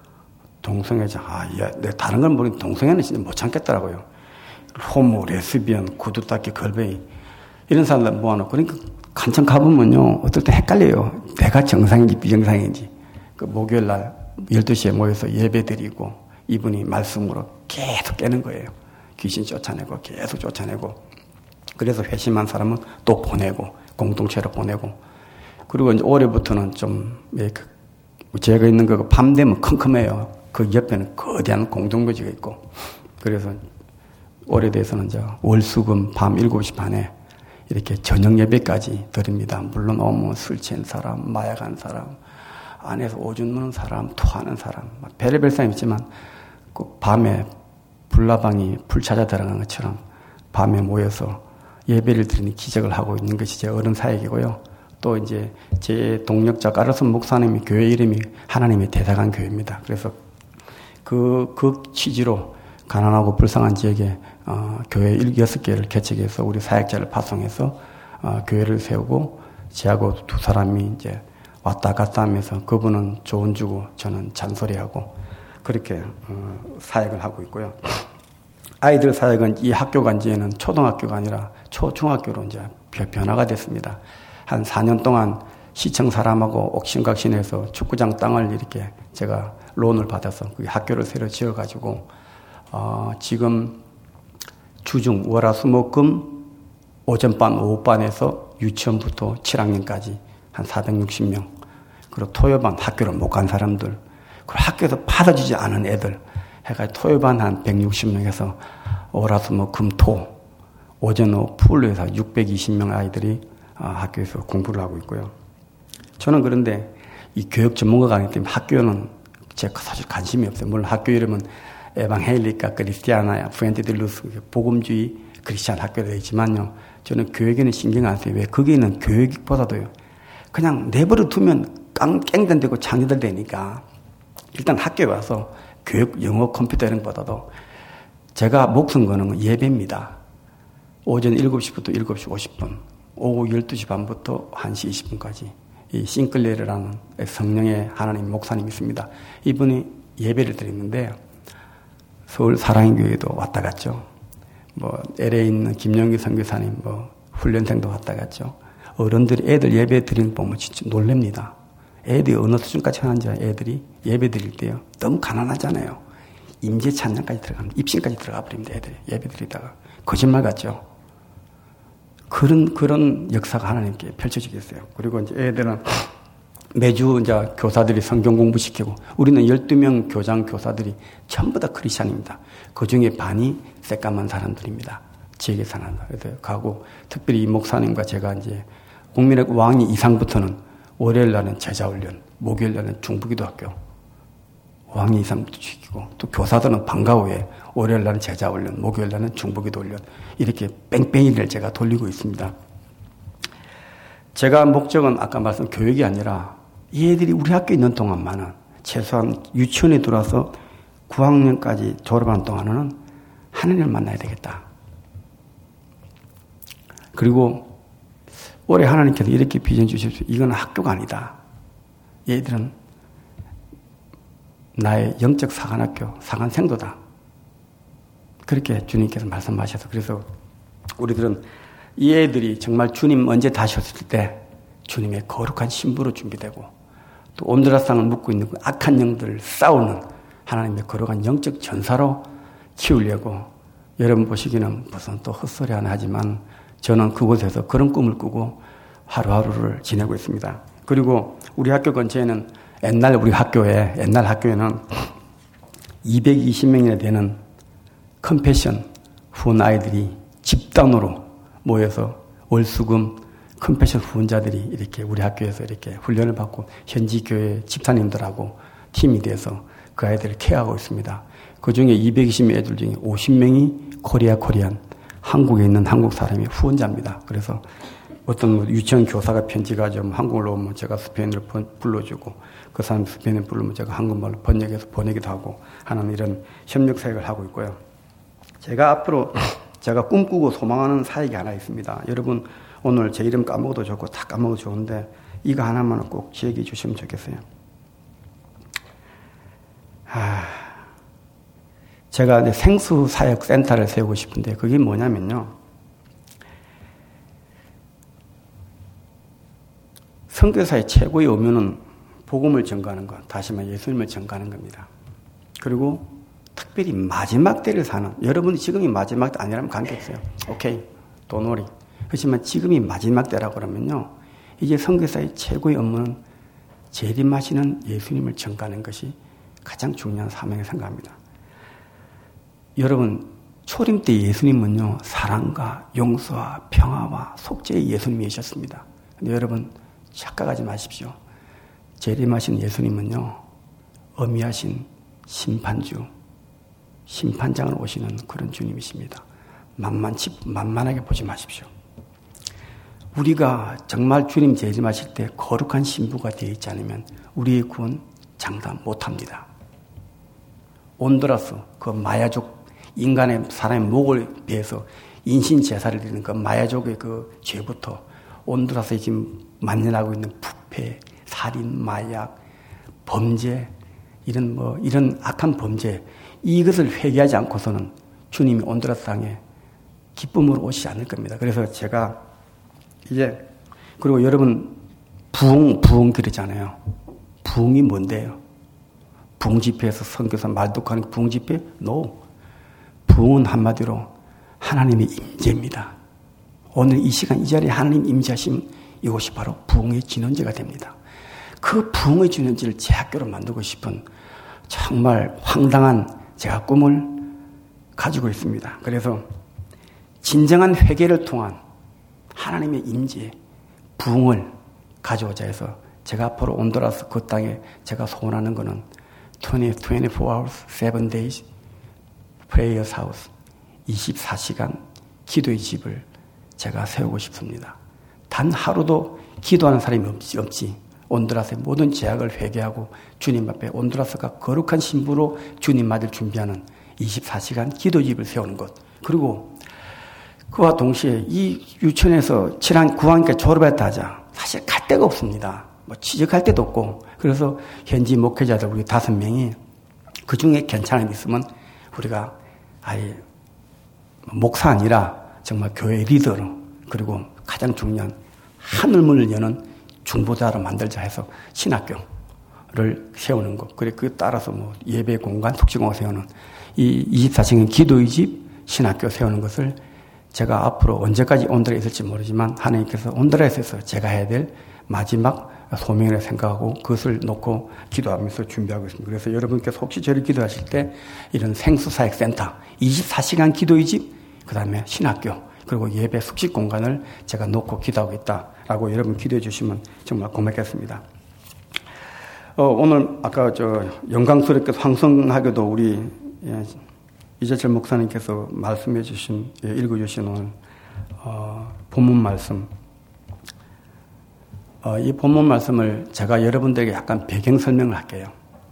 동성애자, 아, 예, 내 다른 건 모르겠는데 동성애는 진짜 못 참겠더라고요. 호모, 레스비언, 구두닦이, 걸베이 이런 사람들 모아놓고 그러니까 간청 가보면요 어떨 때 헷갈려요. 내가 정상인지 비정상인지. 그 목요일 날 열두 시에 모여서 예배 드리고 이분이 말씀으로 계속 깨는 거예요. 귀신 쫓아내고 계속 쫓아내고 그래서 회심한 사람은 또 보내고 공동체로 보내고 그리고 이제 올해부터는 좀 제가 있는 거 밤 되면 컴컴해요. 그 옆에는 거대한 공동묘지가 있고 그래서 올해 대해서는 이제 월수금 밤 일곱 시 반에 이렇게 저녁 예배까지 드립니다. 물론 어머 술 취한 사람, 마약한 사람, 안에서 오줌 누는 사람, 토하는 사람, 별의별 사람이 있지만 꼭 밤에 불나방이 불 찾아 들어가는 것처럼 밤에 모여서 예배를 드리는 기적을 하고 있는 것이 제 어른 사역이고요. 또 이제 제 동력자 까르손 목사님이 교회 이름이 하나님의 대사관 교회입니다. 그래서 그, 그 취지로 가난하고 불쌍한 지역에 어, 교회 여섯 개를 개척해서 우리 사역자를 파송해서 어, 교회를 세우고 저하고 두 사람이 이제 왔다 갔다 하면서 그분은 조언 주고 저는 잔소리하고 그렇게 어, 사역을 하고 있고요. 아이들 사역은 이 학교 간지에는 초등학교가 아니라 초중학교로 이제 변화가 됐습니다. 한 사 년 동안 시청 사람하고 옥신각신해서 축구장 땅을 이렇게 제가 론을 받아서 그 학교를 새로 지어가지고 어, 지금 주중 월화수목금 오전반 오후반에서 유치원부터 칠 학년까지 한 사백육십 명 그리고 토요반 학교를 못 간 사람들 그리고 학교에서 받아주지 않은 애들 해가 토요반 한 백육십 명에서 월화수목금토 오전 오후 풀로 해서 육백이십 명 아이들이 학교에서 공부를 하고 있고요. 저는 그런데 이 교육 전문가가 아니기 때문에 학교는 제가 사실 관심이 없어요. 물론 학교 이름은 에방헬리카 크리스티아나 푸엔테 데 루스 복음주의 크리스찬 학교가 있지만요. 저는 교육에는 신경 안 써요. 왜? 거기는 교육보다도요. 그냥 내버려 두면 깡, 깽단되고 창의들 되니까 일단 학교에 와서 교육, 영어, 컴퓨터 이런 것보다도 제가 목숨 거는 건 예배입니다. 오전 일곱 시부터 일곱 시 오십 분, 오후 열두 시 반부터 한 시 이십 분까지 이 싱클레르라는 성령의 하나님 목사님이 있습니다. 이분이 예배를 드리는데 서울 사랑교회도 왔다 갔죠. 뭐 엘에이에 있는 김영기 선교사님 뭐 훈련생도 왔다 갔죠. 어른들이 애들 예배 드리는 거 보면 진짜 놀랍니다. 애들이 어느 수준까지 하는지 애들이 예배 드릴 때요. 너무 가난하잖아요. 임재 찬양까지 들어가면 입신까지 들어가 버립니다. 애들이 예배 드리다가 거짓말 같죠. 그런 그런 역사가 하나님께 펼쳐지겠어요. 그리고 이제 애들은 매주 이제 교사들이 성경 공부시키고 우리는 열두 명 교장 교사들이 전부 다 크리스찬입니다. 그 중에 반이 새까만 사람들입니다. 지역에 사는 그래서 가고 특별히 이 목사님과 제가 이제 국민의 왕이 이상부터는 월요일 날은 제자훈련, 목요일 날은 중부기도학교 왕이 이상부터 시키고 또 교사들은 방과 후에 월요일 날은 제자훈련, 목요일 날은 중부기도훈련 이렇게 뺑뺑이를 제가 돌리고 있습니다. 제가 목적은 아까 말씀 교육이 아니라 이 애들이 우리 학교에 있는 동안만은 최소한 유치원에 들어와서 구 학년까지 졸업하는 동안은 하나님을 만나야 되겠다. 그리고 올해 하나님께서 이렇게 비전 주십시오. 이건 학교가 아니다. 얘들은 나의 영적 사관학교, 사관생도다. 그렇게 주님께서 말씀하셔서 그래서 우리들은 이 애들이 정말 주님 언제 다시 오실 때 주님의 거룩한 신부로 준비되고 또 온드라상을 묻고 있는 그 악한 영들을 싸우는 하나님의 거룩한 영적 전사로 키우려고 여러분 보시기는 무슨 또 헛소리 하나 하지만 저는 그곳에서 그런 꿈을 꾸고 하루하루를 지내고 있습니다. 그리고 우리 학교 근처에는 옛날 우리 학교에 옛날 학교에는 이백이십 명이나 되는 컴패션 후원 아이들이 집단으로 모여서 월수금 컴패션 후원자들이 이렇게 우리 학교에서 이렇게 훈련을 받고 현지 교회 집사님들하고 팀이 돼서 그 아이들을 케어하고 있습니다. 그 중에 이백이십 명 애들 중에 오십 명이 코리아 코리안 한국에 있는 한국 사람이 후원자입니다. 그래서 어떤 유치원 교사가 편지가 좀 한국어로 오면 제가 스페인어로 불러주고 그 사람 스페인어로 부르면 제가 한국말로 번역해서 보내기도 하고 하는 이런 협력 사역을 하고 있고요. 제가 앞으로 제가 꿈꾸고 소망하는 사역이 하나 있습니다. 여러분 오늘 제 이름 까먹어도 좋고 다 까먹어도 좋은데 이거 하나만 꼭 기억해 주시면 좋겠어요. 아, 제가 이제 생수 사역 센터를 세우고 싶은데 그게 뭐냐면요. 선교사의 최고의 의무는 복음을 전가하는 것, 다시 말해 예수님을 전가하는 겁니다. 그리고 특별히 마지막 때를 사는, 여러분이 지금이 마지막 때 아니라면 관계없어요. 오케이, 도놀이. 그렇지만 지금이 마지막 때라고 그러면요. 이제 선교사의 최고의 업무는 재림하시는 예수님을 전가하는 것이 가장 중요한 사명을 생각합니다. 여러분, 초림 때 예수님은요, 사랑과 용서와 평화와 속죄의 예수님이셨습니다. 근데 여러분, 착각하지 마십시오. 재림하신 예수님은요, 어미하신 심판주, 심판장으로 오시는 그런 주님이십니다. 만만치, 만만하게 보지 마십시오. 우리가 정말 주님 재림하실 때 거룩한 신부가 되어 있지 않으면 우리의 구원 장담 못합니다. 온두라스, 그 마야족, 인간의 사람의 목을 비해서 인신 제사를 드리는 그 마야족의 그 죄부터 온두라스에 지금 만연하고 있는 부패, 살인, 마약, 범죄, 이런 뭐, 이런 악한 범죄, 이것을 회개하지 않고서는 주님이 온두라스 땅에 기쁨으로 오시지 않을 겁니다. 그래서 제가 이제, 그리고 여러분, 부흥, 부흥 그러잖아요. 부흥이 뭔데요? 부흥 집회에서 선교사 말독하는 부흥 집회? No. 부흥은 한마디로 하나님의 임재입니다. 오늘 이 시간 이 자리에 하나님 임재하시면 이곳이 바로 부흥의 진원지가 됩니다. 그 부흥의 진원지를 제 학교로 만들고 싶은 정말 황당한 제가 꿈을 가지고 있습니다. 그래서 진정한 회개를 통한 하나님의 임재, 부흥을 가져오자 해서 제가 앞으로 온두라스 그 땅에 제가 소원하는 것은 이십사 hours, seven days, prayers house, 이십사 시간 기도의 집을 제가 세우고 싶습니다. 단 하루도 기도하는 사람이 없지, 없지. 온두라스의 모든 죄악을 회개하고 주님 앞에 온두라스가 거룩한 신부로 주님 맞을 준비하는 이십사 시간 기도집을 세우는 것. 그리고 그와 동시에 이 유치원에서 칠 학년, 구 학년까지 졸업했다 하자. 사실 갈 데가 없습니다. 뭐 취직할 데도 없고. 그래서 현지 목회자들 우리 다섯 명이 그 중에 괜찮은 게 있으면 우리가 아예 목사 아니라 정말 교회 리더로 그리고 가장 중요한 하늘문을 여는 중보자로 만들자 해서 신학교를 세우는 것. 그래, 그에 따라서 뭐 예배 공간, 숙지 공간 세우는 이 이십사 시간 기도의 집 신학교 세우는 것을 제가 앞으로 언제까지 온드라에 있을지 모르지만 하나님께서 온드라에서 제가 해야 될 마지막 소명이라 생각하고 그것을 놓고 기도하면서 준비하고 있습니다. 그래서 여러분께서 혹시 저를 기도하실 때 이런 생수사역센터, 이십사 시간 기도의 집, 그 다음에 신학교, 그리고 예배 숙식 공간을 제가 놓고 기도하고 있다라고 여러분 기도해 주시면 정말 고맙겠습니다. 어, 오늘 아까 저 영광스럽게 황성하게도 우리 예, 이재철 목사님께서 말씀해 주신, 예, 읽어 주신 오늘 어, 본문 말씀 어, 이 본문 말씀을 제가 여러분들에게 약간 배경 설명을 할게요.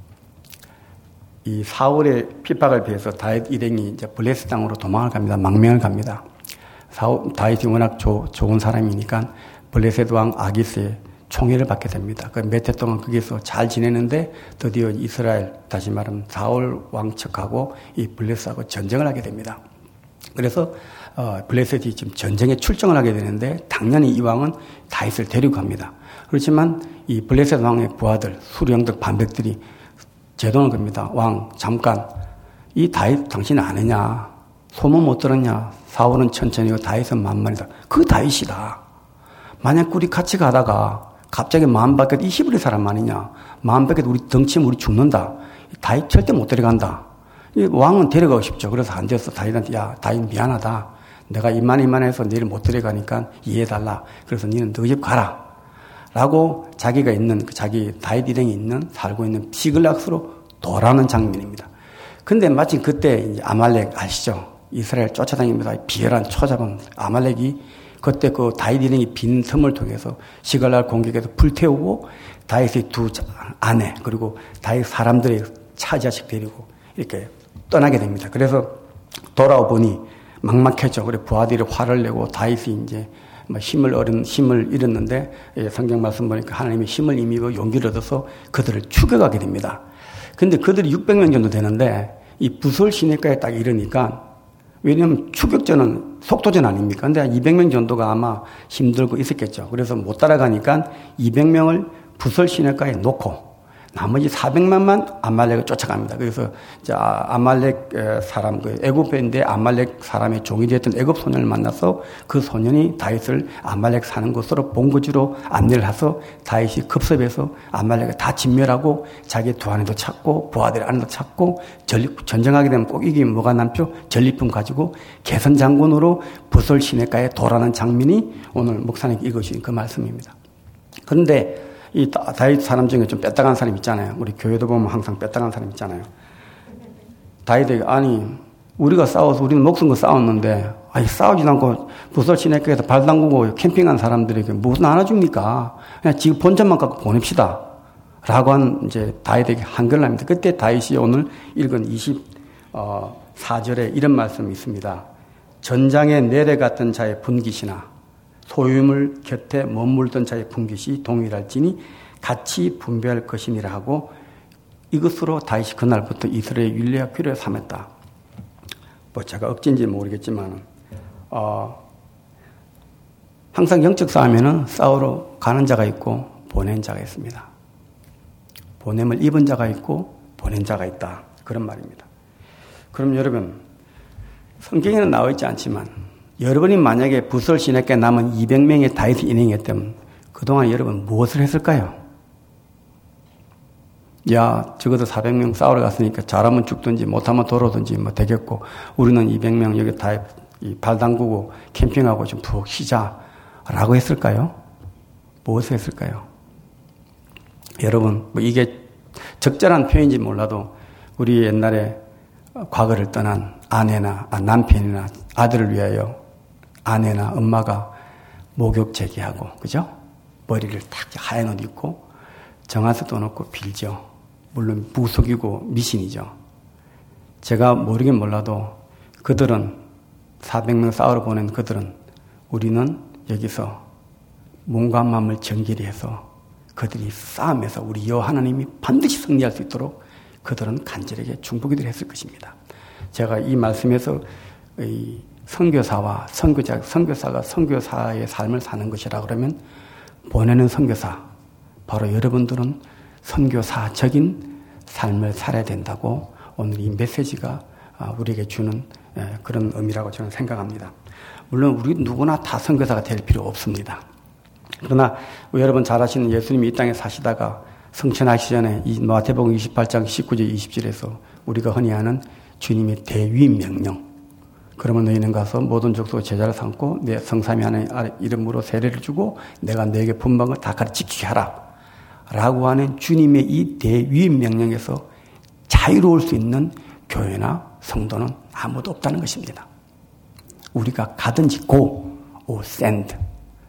이 사울의 핍박을 피해서 다윗 일행이 이제 블레셋 땅으로 도망을 갑니다. 망명을 갑니다. 사울, 다윗이 워낙 조, 좋은 사람이니까 블레셋 왕 아기스의 총애를 받게 됩니다. 그 몇 해 동안 거기서 잘 지내는데 드디어 이스라엘, 다시 말하면 사울 왕측하고 이 블레셋하고 전쟁을 하게 됩니다. 그래서 어, 블레셋이 지금 전쟁에 출정을 하게 되는데 당연히 이 왕은 다윗을 데리고 갑니다. 그렇지만 이 블레셋 왕의 부하들, 수령들, 반백들이 제동을 겁니다. 왕, 잠깐, 이 다윗 당신 아느냐? 소문 못 들었냐? 사울은 천천히고 다윗은 만만이다. 그 다윗이다. 만약 우리 같이 가다가 갑자기 마음 바뀌어 이 히브리 사람 아니냐? 마음 바뀌어 우리 덩치면 우리 죽는다. 다윗 절대 못 데려간다. 이 왕은 데려가고 싶죠. 그래서 안 돼서 다윗한테, 야, 다윗 미안하다. 내가 이만 이만해서 너를 못 데려가니까 이해해달라. 그래서 너는 너희 집 가라. 라고 자기가 있는, 자기 다윗 일행이 있는, 살고 있는 시글락스로 돌아오는 장면입니다. 근데 마침 그때 이제 아말렉 아시죠? 이스라엘 쫓아다닙니다. 비열한 초자본 아말렉이 그때 그 다윗 일행이 빈 틈을 통해서 시글락 공격해서 불태우고 다윗의 두 아내 그리고 다윗 사람들의 차자식 데리고 이렇게 떠나게 됩니다. 그래서 돌아오 보니 막막했죠. 그래 부하들이 화를 내고 다윗이 이제 힘을 얻은 힘을 잃었는데 성경 말씀 보니까 하나님이 힘을 임이고 용기를 얻어서 그들을 추격하게 됩니다. 근데 그들이 육백 명 정도 되는데 이 부설 시내가에 딱 이르니까 왜냐하면 추격전은 속도전 아닙니까? 근데 이백 명 정도가 아마 힘들고 있었겠죠. 그래서 못 따라가니까 이백 명을 부설 시내가에 놓고 나머지 사백만만 아말렉을 쫓아갑니다. 그래서 아말렉 사람, 그 애굽인데 아말렉 사람의 종이 되었던 애굽 소년을 만나서 그 소년이 다윗을 아말렉 사는 곳으로 본거지로 안내를 해서 다윗이 급습해서 아말렉을 다 진멸하고 자기 두 아내도 찾고 부하들 아내도 찾고 전립, 전쟁하게 되면 꼭 이게 뭐가 남죠? 전리품 가지고 개선 장군으로 부설 시내가에 돌아가는 장면이 오늘 목사님 읽으신 그 말씀입니다. 그런데 이 다윗 사람 중에 좀 뺐다간 사람 있잖아요. 우리 교회도 보면 항상 뺐다간 사람 있잖아요. 다윗에게 아니 우리가 싸워서 우리는 목숨 거 싸웠는데 아니 싸우지도 않고 부설 시내가에서 발 담그고 캠핑한 사람들에게 무슨 안아줍니까? 그냥 지금 본전만 갖고 보냅시다. 라고 한 이제 다윗에게 한글을 합니다. 그때 다윗이 오늘 읽은 이십사 절에 이런 말씀이 있습니다. 전장에 내려갔던 자의 분깃이나 소유물 곁에 머물던 자의 분깃이 동일할지니 같이 분배할 것이니라 하고 이것으로 다윗이 그날부터 이스라엘 율례와 규례를 삼았다. 뭐 제가 억지인지 모르겠지만 어, 항상 영적 싸움에는 싸우러 가는 자가 있고 보낸 자가 있습니다. 보냄을 입은 자가 있고 보낸 자가 있다. 그런 말입니다. 그럼 여러분 성경에는 나와 있지 않지만 여러분이 만약에 부설 시내가에 남은 이백 명의 다윗 인행이었다면 그동안 여러분 무엇을 했을까요? 야, 적어도 사백 명 싸우러 갔으니까 잘하면 죽든지 못하면 돌아오든지 뭐 되겠고 우리는 이백 명 여기 다 발 담그고 캠핑하고 좀 푹 쉬자 라고 했을까요? 무엇을 했을까요? 여러분 뭐 이게 적절한 표현인지 몰라도 우리 옛날에 과거를 떠난 아내나 아, 남편이나 아들을 위하여 아내나 엄마가 목욕 제기하고 그죠? 머리를 탁 하얀 옷 입고 정화수도 넣고 빌죠. 물론 무속이고 미신이죠. 제가 모르긴 몰라도 그들은 사백 명 싸우러 보낸 그들은 우리는 여기서 몸과 마음을 정결히 해서 그들이 싸움에서 우리 여호와 하나님이 반드시 승리할 수 있도록 그들은 간절하게 중보기도를 했을 것입니다. 제가 이 말씀에서 이 선교사와 선교자, 선교사가 선교사의 삶을 사는 것이라 그러면 보내는 선교사, 바로 여러분들은 선교사적인 삶을 살아야 된다고 오늘 이 메시지가 우리에게 주는 그런 의미라고 저는 생각합니다. 물론 우리 누구나 다 선교사가 될 필요 없습니다. 그러나 여러분 잘 아시는 예수님이 이 땅에 사시다가 성천하시기 전에 이 마태복음 이십팔 장 십구 절 이십 절에서 우리가 흔히 하는 주님의 대위 명령. 그러면 너희는 가서 모든 족속 제자를 삼고 내 성삼위 하나님 이름으로 세례를 주고 내가 너에게 분부한 걸 다 가르치게 하라. 라고 하는 주님의 이 대위 명령에서 자유로울 수 있는 교회나 성도는 아무도 없다는 것입니다. 우리가 가든지 go or send.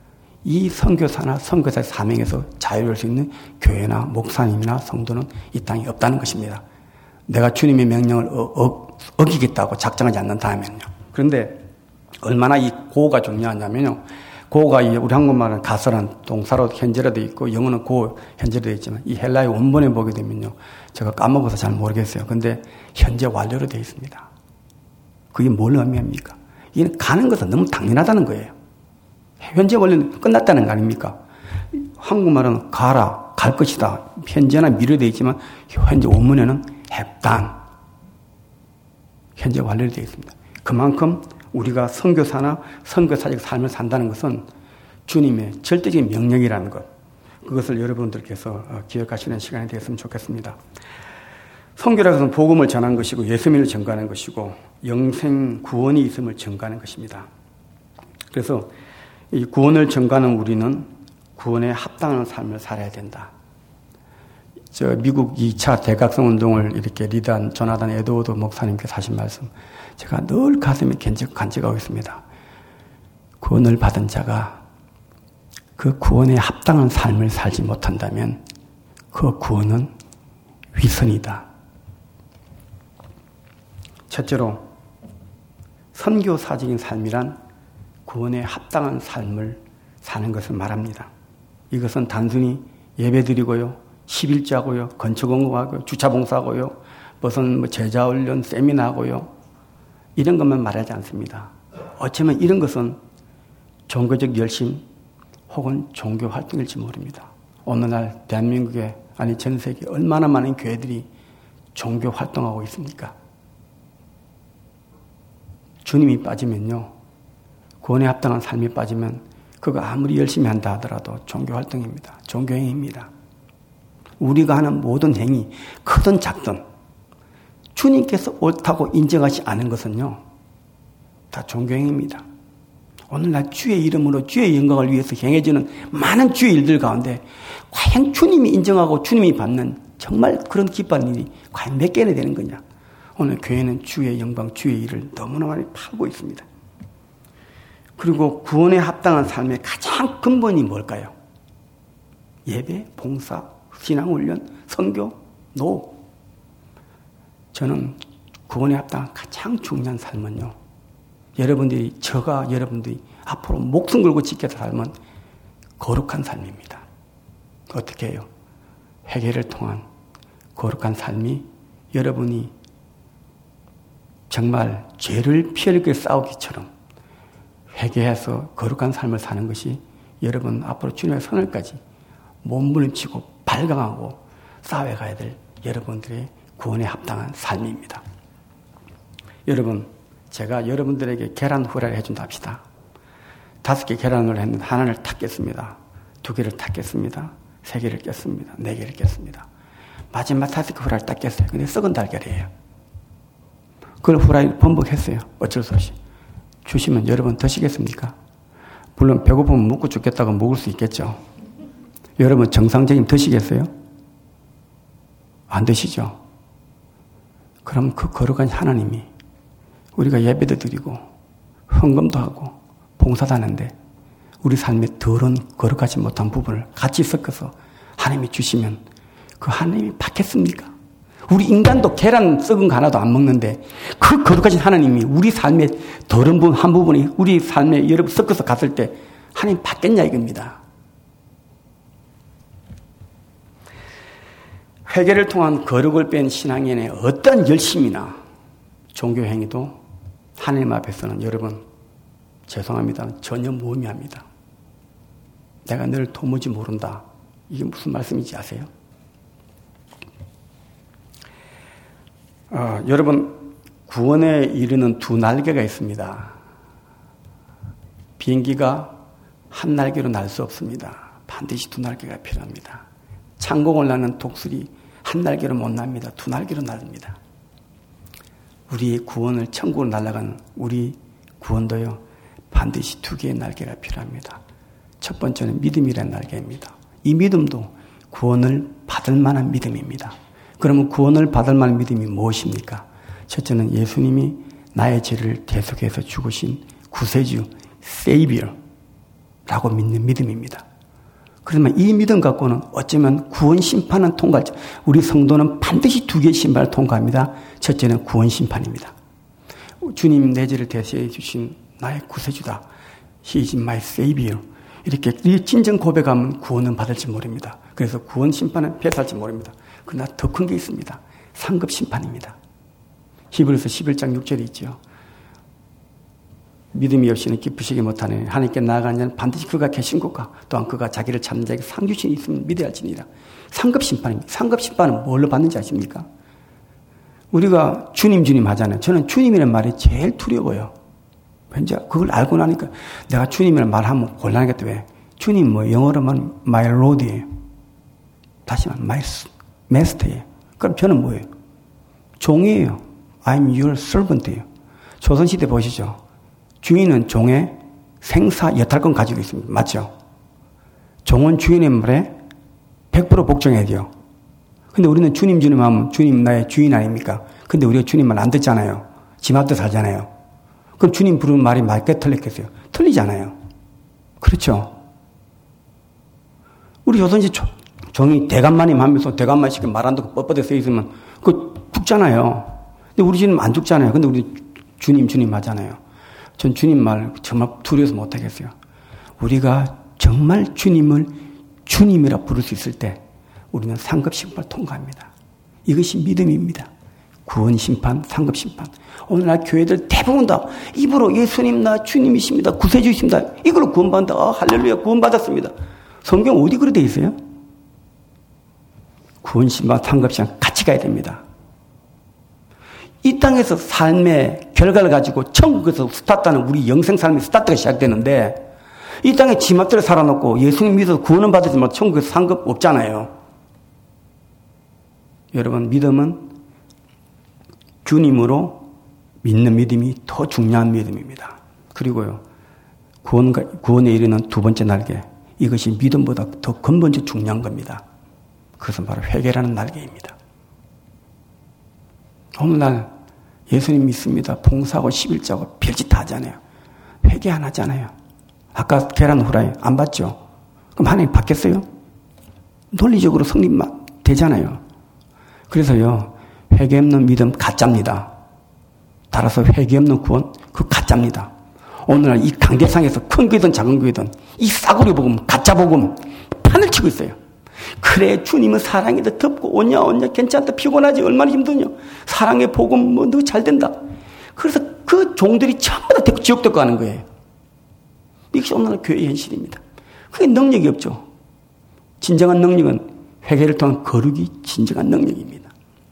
이 선교사나 선교사의 사명에서 자유로울 수 있는 교회나 목사님이나 성도는 이 땅에 없다는 것입니다. 내가 주님의 명령을 어, 어, 어기겠다고 작정하지 않는다면요. 그런데 얼마나 이 고가 중요하냐면요. 고가 우리 한국말은 가설한 동사로 현재로 되어 있고 영어는 고 현재로 되어 있지만 이 헬라의 원본에 보게 되면요. 제가 까먹어서 잘 모르겠어요. 근데 현재 완료로 되어 있습니다. 그게 뭘 의미합니까? 이는 가는 것은 너무 당연하다는 거예요. 현재 원래는 끝났다는 거 아닙니까? 한국말은 가라, 갈 것이다. 현재나 미래로 되어 있지만 현재 원문에는 have done. 현재 완료로 되어 있습니다. 그만큼 우리가 선교사나 선교사적 삶을 산다는 것은 주님의 절대적인 명령이라는 것. 그것을 여러분들께서 기억하시는 시간이 되었으면 좋겠습니다. 선교라는 것은 복음을 전하는 것이고 예수님을 전가하는 것이고 영생 구원이 있음을 전가하는 것입니다. 그래서 이 구원을 전가하는 우리는 구원에 합당한 삶을 살아야 된다. 저 미국 이 차 대각성 운동을 이렇게 리드한 조나단 에드워드 목사님께서 하신 말씀, 제가 늘 가슴에 간직하고 있습니다. 구원을 받은 자가 그 구원에 합당한 삶을 살지 못한다면 그 구원은 위선이다. 첫째로 선교사적인 삶이란 구원에 합당한 삶을 사는 것을 말합니다. 이것은 단순히 예배드리고요, 십일자고요, 건축공사하고요, 주차봉사하고요, 무슨 뭐 제자훈련 세미나하고요, 이런 것만 말하지 않습니다. 어쩌면 이런 것은 종교적 열심 혹은 종교 활동일지 모릅니다. 오늘날 대한민국에 아니 전 세계 얼마나 많은 교회들이 종교 활동하고 있습니까? 주님이 빠지면요, 구원에 합당한 삶이 빠지면 그거 아무리 열심히 한다 하더라도 종교 활동입니다. 종교행위입니다. 우리가 하는 모든 행위, 크든 작든 주님께서 옳다고 인정하지 않은 것은요, 다 종교행위입니다. 오늘날 주의 이름으로 주의 영광을 위해서 행해지는 많은 주의 일들 가운데 과연 주님이 인정하고 주님이 받는 정말 그런 기뻐하는 일이 과연 몇 개나 되는 거냐. 오늘 교회는 주의 영광, 주의 일을 너무나 많이 팔고 있습니다. 그리고 구원에 합당한 삶의 가장 근본이 뭘까요? 예배, 봉사, 신앙훈련, 선교, 노. 저는 구원에 합당한 가장 중요한 삶은요, 여러분들이, 저가 여러분들이 앞으로 목숨 걸고 지켜서 살면 거룩한 삶입니다. 어떻게 해요? 회개를 통한 거룩한 삶이 여러분이 정말 죄를 피해를 싸우기처럼 회개해서 거룩한 삶을 사는 것이 여러분 앞으로 주님의 선을까지 몸부림치고 발광하고 싸워가야 될 여러분들의 구원에 합당한 삶입니다. 여러분, 제가 여러분들에게 계란 후라이를 해준다 합시다. 다섯 개 계란을 했는데 하나를 탁 깼습니다. 두 개를 탁 깼습니다. 세 개를 깼습니다. 네 개를 깼습니다. 마지막 다섯 개 후라이를 딱 깼어요. 근데 썩은 달걀이에요. 그걸 후라이를 번복했어요. 어쩔 수 없이. 주시면 여러분 드시겠습니까? 물론 배고프면 먹고 죽겠다고 먹을 수 있겠죠. 여러분 정상적인 드시겠어요? 안 드시죠? 그럼 그 거룩한 하나님이 우리가 예배도 드리고 헌금도 하고 봉사도 하는데 우리 삶에 더러운 거룩하지 못한 부분을 같이 섞어서 하나님이 주시면 그 하나님이 받겠습니까? 우리 인간도 계란 썩은 거 하나도 안 먹는데 그 거룩하신 하나님이 우리 삶의 더러운 부분 한 부분이 우리 삶에 여러분 섞어서 갔을 때 하나님 받겠냐 이겁니다. 회개를 통한 거룩을 뺀 신앙인의 어떤 열심이나 종교행위도 하나님 앞에서는 여러분 죄송합니다. 전혀 무의미합니다. 내가 늘 도무지 모른다. 이게 무슨 말씀인지 아세요? 어, 여러분 구원에 이르는 두 날개가 있습니다. 비행기가 한 날개로 날 수 없습니다. 반드시 두 날개가 필요합니다. 창공을 나는 독수리 한 날개로 못 납니다. 두 날개로 납니다. 우리의 구원을 천국으로 날아가는 우리 구원도요, 반드시 두 개의 날개가 필요합니다. 첫 번째는 믿음이라는 날개입니다. 이 믿음도 구원을 받을 만한 믿음입니다. 그러면 구원을 받을 만한 믿음이 무엇입니까? 첫째는 예수님이 나의 죄를 대속해서 죽으신 구세주, 세이비어. 라고 믿는 믿음입니다. 그러면 이 믿음 갖고는 어쩌면 구원 심판은 통과할, 우리 성도는 반드시 두 개의 심판을 통과합니다. 첫째는 구원 심판입니다. 주님 내 죄를 대신해 주신 나의 구세주다. He is my savior. 이렇게 진정 고백하면 구원은 받을지 모릅니다. 그래서 구원 심판은 패스할지 모릅니다. 그러나 더 큰 게 있습니다. 상급 심판입니다. 히브리서 십일 장 육 절에 있죠. 믿음이 없이는 기쁘시게 못하네. 하나님께 나아가는 자는 반드시 그가 계신 곳과 또한 그가 자기를 찾는 자에게 상 주신 있으면 믿어야 할지니라. 상급 심판입니다. 상급 심판은 뭘로 받는지 아십니까? 우리가 주님 주님 하잖아요. 저는 주님이라는 말이 제일 두려워요. 왠지 그걸 알고 나니까 내가 주님이라는 말하면 곤란하겠다. 왜? 주님 뭐 영어로만 my lord이에요. 다시 말하면 my master예요. 그럼 저는 뭐예요? 종이에요. I'm your servant예요. 조선시대 보시죠. 주인은 종의 생사 여탈권 가지고 있습니다. 맞죠? 종은 주인의 말에 백 퍼센트 복종해야 돼요. 근데 우리는 주님 주님 하면 주님 나의 주인 아닙니까? 근데 우리가 주님 말 안 듣잖아요. 지 맘대로 살잖아요. 그럼 주님 부르는 말이 맞게 틀렸겠어요? 틀리잖아요. 그렇죠? 우리 조선시 종이 대감마님 하면서 대감마 시켜 말 안 듣고 뻣뻣해 서 있으면 그 죽잖아요. 근데 우리 주님 안 죽잖아요. 근데 우리 주님 주님 하잖아요. 전 주님 말 정말 두려워서 못하겠어요. 우리가 정말 주님을 주님이라 부를 수 있을 때 우리는 상급 심판을 통과합니다. 이것이 믿음입니다. 구원 심판, 상급 심판. 오늘날 교회들 대부분 다 입으로 예수님 나 주님이십니다. 구세주이십니다. 이걸로 구원받는다. 아, 할렐루야 구원받았습니다. 성경 어디 그렇게 돼 있어요? 구원 심판, 상급 심판 같이 가야 됩니다. 이 땅에서 삶의 결과를 가지고 천국에서 스타트하는 우리 영생 삶의 스타트가 시작되는데 이 땅에 지맘대로 살아놓고 예수님 믿어서 구원은 받았지만 천국에서 상급 없잖아요. 여러분 믿음은 주님으로 믿는 믿음이 더 중요한 믿음입니다. 그리고요 구원, 구원에 이르는 두 번째 날개, 이것이 믿음보다 더 근본적으로 중요한 겁니다. 그것은 바로 회개라는 날개입니다. 오늘날 예수님 믿습니다. 봉사하고 십일자고 별짓 다 하잖아요. 회개 안 하잖아요. 아까 계란 후라이 안 받죠? 그럼 하나님 받겠어요? 논리적으로 성립만 되잖아요. 그래서요, 회개 없는 믿음 가짜입니다. 따라서 회개 없는 구원, 그 가짜입니다. 오늘날 이 강대상에서 큰 교회든 작은 교회든 이 싸구려 복음, 가짜 복음 판을 치고 있어요. 그래 주님은 사랑이다 덥고 오냐 오냐 괜찮다 피곤하지 얼마나 힘드냐 사랑의 복음 뭐 너 잘 된다. 그래서 그 종들이 전부 다 지옥될 거 하는 거예요. 이것이 오늘날 교회의 현실입니다. 그게 능력이 없죠. 진정한 능력은 회개를 통한 거룩이 진정한 능력입니다.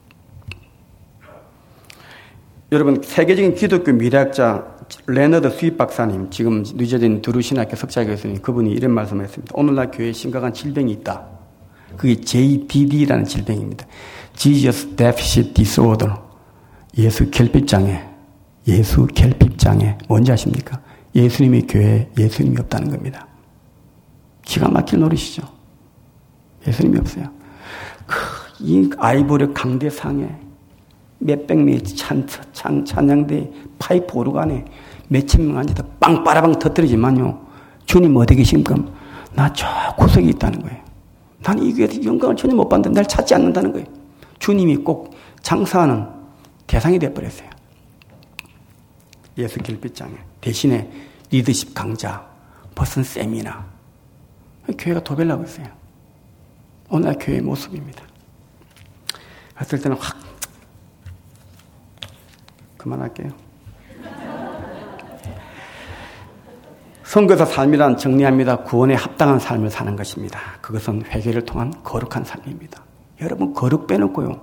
여러분 세계적인 기독교 미래학자 레너드 스윗 박사님, 지금 뉴저지 두루신학교 석사 교수님, 그분이 이런 말씀을 했습니다. 오늘날 교회에 심각한 질병이 있다. 그게 제이디디라는 질병입니다. Jesus Deficit Disorder. 예수 결핍장애. 예수 결핍장애. 뭔지 아십니까? 예수님의 교회에 예수님이 없다는 겁니다. 기가 막힐 노릇이죠. 예수님이 없어요. 그, 이 아이보리 강대상에 몇백 명의 찬, 찬, 찬양대 파이프 오르간에 몇천 명 앉아서 빵빠라빵 터뜨리지만요. 주님 어디 계십니까? 나 저 구석에 있다는 거예요. 나는 이 교회에서 영광을 전혀 못 받는데 날 찾지 않는다는 거예요. 주님이 꼭 장사하는 대상이 되어버렸어요. 예수 결핍장애. 대신에 리더십 강좌, 버슨 세미나. 교회가 도배하고 있어요. 오늘 교회의 모습입니다. 갔을 때는 확 그만할게요. 선교사 삶이란 정리합니다. 구원에 합당한 삶을 사는 것입니다. 그것은 회개를 통한 거룩한 삶입니다. 여러분 거룩 빼놓고요.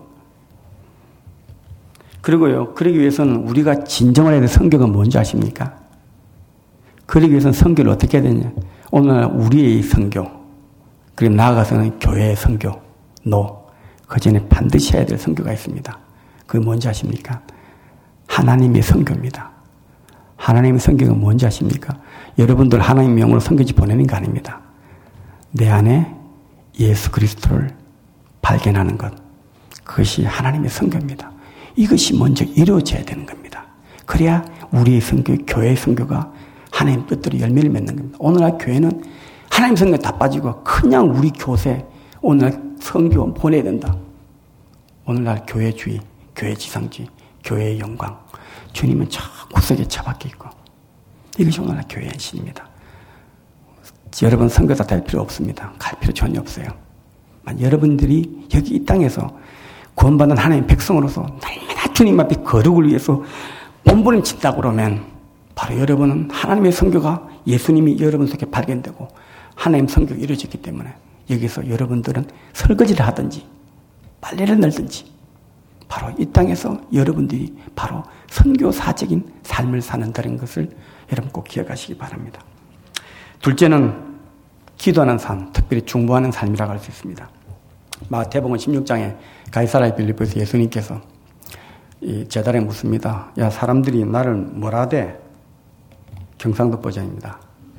그리고요. 그러기 위해서는 우리가 진정을 해야 될 선교가 뭔지 아십니까? 그러기 위해서는 선교를 어떻게 해야 되냐. 오늘 우리의 선교, 그리고 나아가서는 교회의 선교, 노. 그 전에 반드시 해야 될 선교가 있습니다. 그게 뭔지 아십니까? 하나님의 선교입니다. 하나님의 선교가 뭔지 아십니까? 여러분들 하나님 명으로 선교지 보내는 거 아닙니다. 내 안에 예수 그리스도를 발견하는 것. 그것이 하나님의 선교입니다. 이것이 먼저 이루어져야 되는 겁니다. 그래야 우리의 선교, 교회의 선교가 하나님 뜻대로 열매를 맺는 겁니다. 오늘날 교회는 하나님 성경 다 빠지고 그냥 우리 교세 오늘날 선교 보내야 된다. 오늘날 교회주의, 교회 지상주의, 교회의 영광. 주님은 저 구석에 처박혀 있고 이것이 오늘날 교회의 현실입니다. 여러분 선교사 될 필요 없습니다. 갈 필요 전혀 없어요. 여러분들이 여기 이 땅에서 구원받은 하나님의 백성으로서 날마다 주님 앞에 거룩을 위해서 몸부림친다고 그러면 바로 여러분은 하나님의 선교가 예수님이 여러분 속에 발견되고 하나님 선교가 이루어졌기 때문에 여기서 여러분들은 설거지를 하든지 빨래를 널든지 바로 이 땅에서 여러분들이 바로 선교사적인 삶을 사는다는 것을 여러분 꼭 기억하시기 바랍니다. 둘째는 기도하는 삶, 특별히 중보하는 삶이라고 할 수 있습니다. 마태복음 십육 장에 가이사랴 빌립보에서 예수님께서 이 제자에 묻습니다. 야, 사람들이 나를 뭐라 하대? 경상도 버전입니다.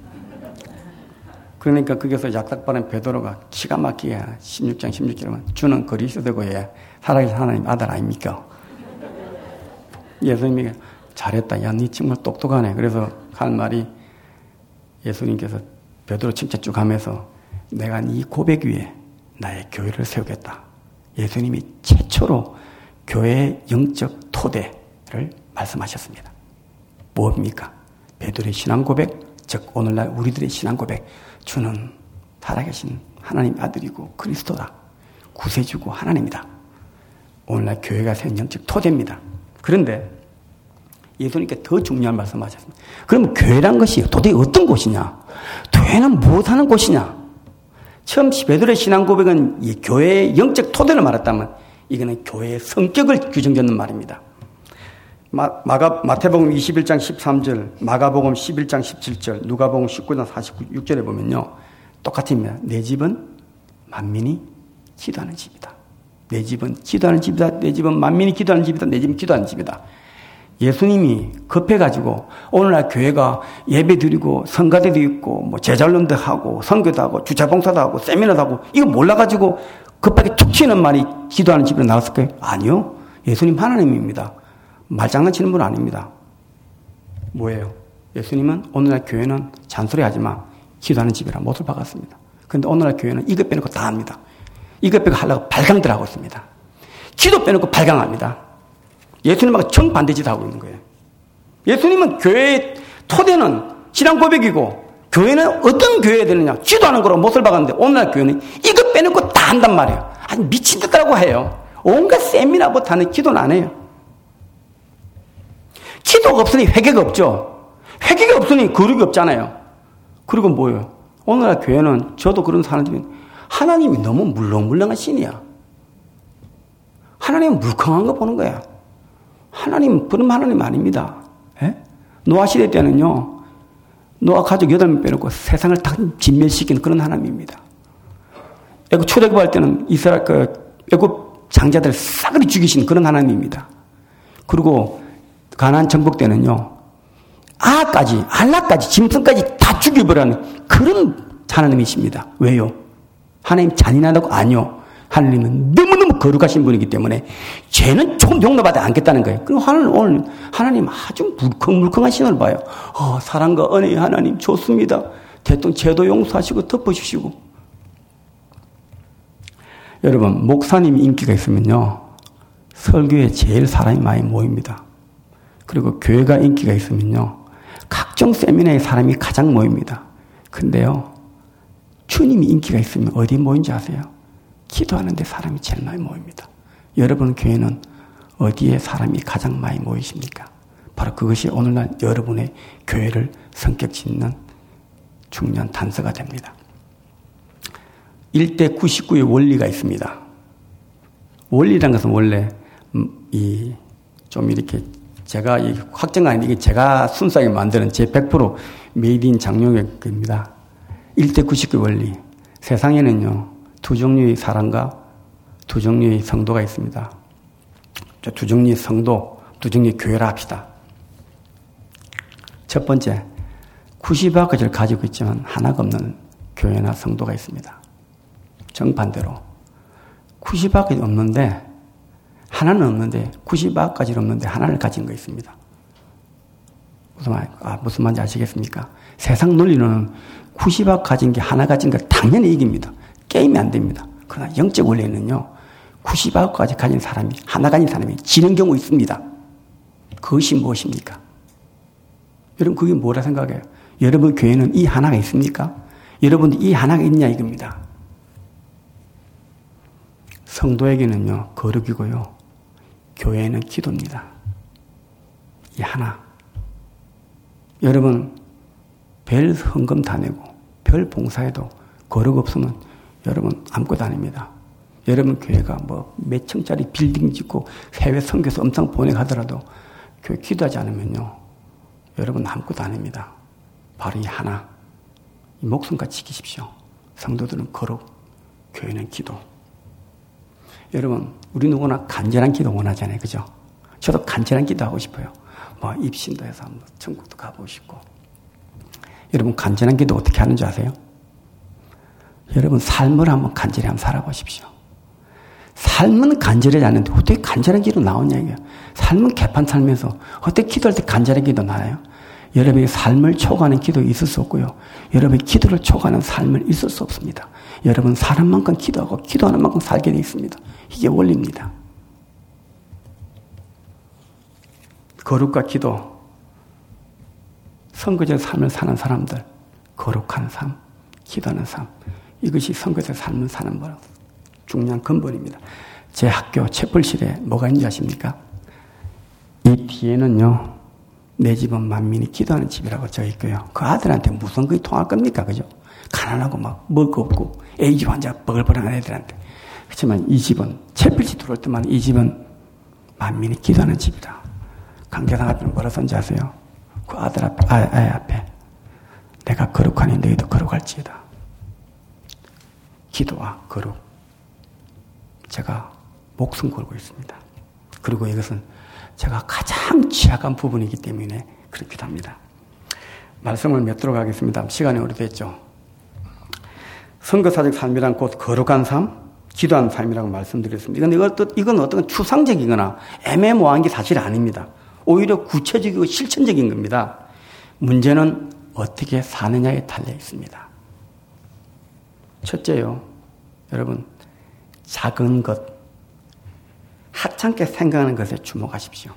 그러니까 거기서 약삭빠른 베드로가 기가 막히게 십육 장 십육 절에만 주는 그리스도고에 살아계신 하나님 아들 아닙니까? 예수님이 잘했다. 야, 니 정말 똑똑하네. 그래서 할 말이 예수님께서 베드로 칭찬 쭉 하면서 내가 네 고백 위에 나의 교회를 세우겠다. 예수님이 최초로 교회의 영적 토대를 말씀하셨습니다. 뭡니까? 베드로의 신앙 고백, 즉 오늘날 우리들의 신앙 고백. 주는 살아계신 하나님 아들이고 그리스도다. 구세주고 하나님이다. 오늘날 교회가 세운 영적 토대입니다. 그런데 예수님께 더 중요한 말씀하셨습니다. 그럼 교회란 것이 도대체 어떤 곳이냐? 교회는 무엇하는 곳이냐? 처음 베드로의 신앙 고백은 이 교회의 영적 토대를 말했다면 이거는 교회의 성격을 규정짓는 말입니다. 마, 마가, 마태복음 이십일 장 십삼 절, 마가복음 십일 장 십칠 절, 누가복음 십구 장 사십육 절에 보면요. 똑같습니다. 내 집은 만민이 기도하는 집이다. 내 집은 기도하는 집이다. 내 집은 만민이 기도하는 집이다. 내 집은 기도하는 집이다. 예수님이 급해가지고 오늘날 교회가 예배 드리고 성가대도 있고 뭐 제자훈련도 하고 선교도 하고 주차봉사도 하고 세미나도 하고 이거 몰라가지고 급하게 툭 치는 말이 기도하는 집으로 나왔을까요? 아니요. 예수님 하나님입니다. 말장난치는 분 아닙니다. 뭐예요? 예수님은 오늘날 교회는 잔소리하지만 기도하는 집이라 못을 박았습니다. 그런데 오늘날 교회는 이것 빼놓고 다 합니다. 이것 빼고 하려고 발광들 하고 있습니다. 기도 빼놓고 발광합니다. 예수님하고 정반대짓 하고 있는 거예요. 예수님은 교회의 토대는 신앙 고백이고 교회는 어떤 교회가 되느냐? 기도하는 거로 못을 박았는데 오늘날 교회는 이것 빼놓고 다 한단 말이에요. 아니 미친 듯하라고 해요. 온갖 세미나 못하는 기도는 안 해요. 기도가 없으니 회개가 없죠. 회개가 없으니 거룩이 없잖아요. 그리고 뭐예요? 오늘날 교회는 저도 그런 사람들이 하나님이 너무 물렁물렁한 신이야. 하나님은 물컹한 거 보는 거야. 하나님 그런 하나님 아닙니다. 에? 노아 시대 때는요. 노아 가족 여덟 명 빼놓고 세상을 다 진멸시킨 그런 하나님입니다. 애국 초대교할 때는 이스라엘 그 애국 장자들 싸그리 죽이신 그런 하나님입니다. 그리고 가나안 정복 때는요. 아까지 알라까지 짐승까지 다 죽여버리는 그런 하나님이십니다. 왜요? 하나님 잔인하다고? 아니요. 하나님은 너무너무 거룩하신 분이기 때문에 죄는 조금 용납하지 않겠다는 거예요. 그럼 하나님 오늘 하나님 아주 물컹물컹한 신을 봐요. 어, 사랑과 은혜의 하나님 좋습니다. 대통령 죄도 용서하시고 덮어주시고. 여러분 목사님이 인기가 있으면요. 설교에 제일 사람이 많이 모입니다. 그리고 교회가 인기가 있으면요. 각종 세미나에 사람이 가장 모입니다. 근데요. 주님이 인기가 있으면 어디 모인지 아세요? 기도하는데 사람이 제일 많이 모입니다. 여러분 교회는 어디에 사람이 가장 많이 모이십니까? 바로 그것이 오늘날 여러분의 교회를 성격 짓는 중요한 단서가 됩니다. 일 대 구십구의 원리가 있습니다. 원리라는 것은 원래 이 좀 이렇게 제가 이 확정이 아닌데 이게 제가 순수하게 만드는 제 백 퍼센트 메이드 인 장용의 겁니다. 일 대 구십구의 원리. 세상에는요. 두 종류의 사람과 두 종류의 성도가 있습니다. 두 종류의 성도, 두 종류의 교회라 합시다. 첫 번째, 구십여 가지를 가지고 있지만 하나가 없는 교회나 성도가 있습니다. 정반대로 구십여 가지 없는데 하나는 없는데 구십여 가지는 없는데 하나를 가진 거 있습니다. 무슨 말, 아, 무슨 말인지 아시겠습니까? 세상 논리는 구십억 가진 게 하나 가진 걸 당연히 이깁니다. 게임이 안 됩니다. 그러나 영적 원리는요, 구십억까지 가진 사람이, 하나 가진 사람이 지는 경우 있습니다. 그것이 무엇입니까? 여러분, 그게 뭐라 생각해요? 여러분 교회는 이 하나가 있습니까? 여러분들 이 하나가 있냐 이겁니다. 성도에게는요, 거룩이고요, 교회는 기도입니다. 이 하나. 여러분, 별 헌금 다 내고, 별 봉사해도 거룩 없으면 여러분 아무것도 아닙니다. 여러분 교회가 뭐 몇 층짜리 빌딩 짓고 해외 선교서 엄청 보내고 하더라도 교회 기도하지 않으면요, 여러분 아무것도 아닙니다. 바로 이 하나, 이 목숨까지 지키십시오. 성도들은 거룩, 교회는 기도. 여러분, 우리 누구나 간절한 기도 원하잖아요, 그죠? 저도 간절한 기도 하고 싶어요. 뭐 입신도 해서 뭐 천국도 가보고 싶고. 여러분, 간절한 기도 어떻게 하는 줄 아세요? 여러분, 삶을 한번 간절히 한번 살아보십시오. 삶은 간절하지 않는데 어떻게 간절한 기도 나오냐 이게요. 삶은 개판 살면서 어떻게 기도할 때 간절한 기도 나와요? 여러분의 삶을 초과하는 기도 있을 수 없고요, 여러분의 기도를 초과하는 삶을 있을 수 없습니다. 여러분, 사는 만큼 기도하고 기도하는 만큼 살게 되어 있습니다. 이게 원리입니다. 거룩과 기도, 선거적 삶을 사는 사람들, 거룩한 삶, 기도하는 삶, 이것이 선거적 삶을 사는 거 중요한 근본입니다. 제 학교 채플실에 뭐가 있는지 아십니까? 이 뒤에는요, 내 집은 만민이 기도하는 집이라고 써 있고요. 그 아들한테 무슨 그게 통할 겁니까? 그죠? 가난하고 막 먹을 거 없고 에이즈 환자 뻐글뻐글한 애들한테. 그렇지만 이 집은 채플실 들어올 때만 이 집은 만민이 기도하는 집이다. 강대상 앞에 뭐라 썼는지 아세요? 그 아들 앞에, 아, 아이 앞에 내가 거룩하니 너희도 거룩할지어다. 기도와 거룩, 제가 목숨 걸고 있습니다. 그리고 이것은 제가 가장 취약한 부분이기 때문에 그렇기도 합니다. 말씀을 맺도록 하겠습니다. 시간이 오래됐죠. 선거사적 삶이란 곧 거룩한 삶, 기도한 삶이라고 말씀드렸습니다. 이건, 이건, 이건 어떤 추상적이거나 애매모호한 게 사실 아닙니다. 오히려 구체적이고 실천적인 겁니다. 문제는 어떻게 사느냐에 달려 있습니다. 첫째요, 여러분, 작은 것, 하찮게 생각하는 것에 주목하십시오.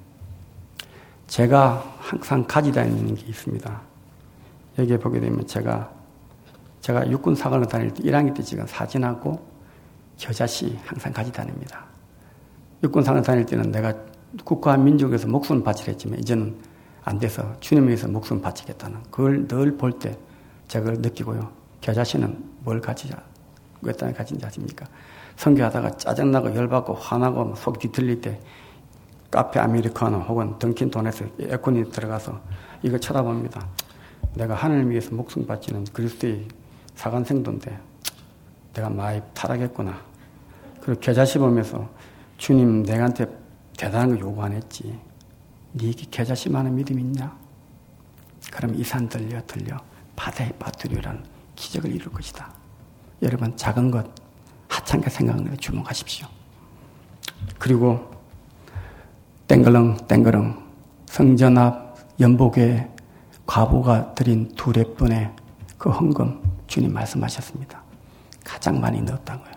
제가 항상 가지고 다니는 게 있습니다. 여기에 보게 되면 제가 제가 육군사관을 다닐 때 일 학년 때 지금 사진하고 겨자씨 항상 가지고 다닙니다. 육군사관을 다닐 때는 내가 국가와 민족에서 목숨을 바치려 했지만 이제는 안 돼서 주님에 의해서 목숨을 바치겠다는 그걸 늘 볼 때 제가 그걸 느끼고요. 겨자씨는 뭘 가지자, 왜 땅에 가진지 아십니까? 선교하다가 짜증나고 열받고 화나고 속 뒤틀릴 때 카페 아메리카노 혹은 던킨 도넛에 에어컨이 들어가서 이거 쳐다봅니다. 내가 하나님을 위해서 목숨 바치는 그리스도의 사관생도인데 내가 많이 타락했구나. 그리고 겨자씨 보면서 주님 내가한테 대단한 거 요구 안 했지. 네게 겨자씨만한 믿음 있냐? 그럼 이 산 들려 들려 바다에 빠뜨리라는 기적을 이룰 것이다. 여러분, 작은 것, 하찮게 생각하는 것에 주목하십시오. 그리고 땡글렁 땡글렁 성전 앞 연복에 과부가 드린 두레분의 그 헌금 주님 말씀하셨습니다. 가장 많이 넣었다고요.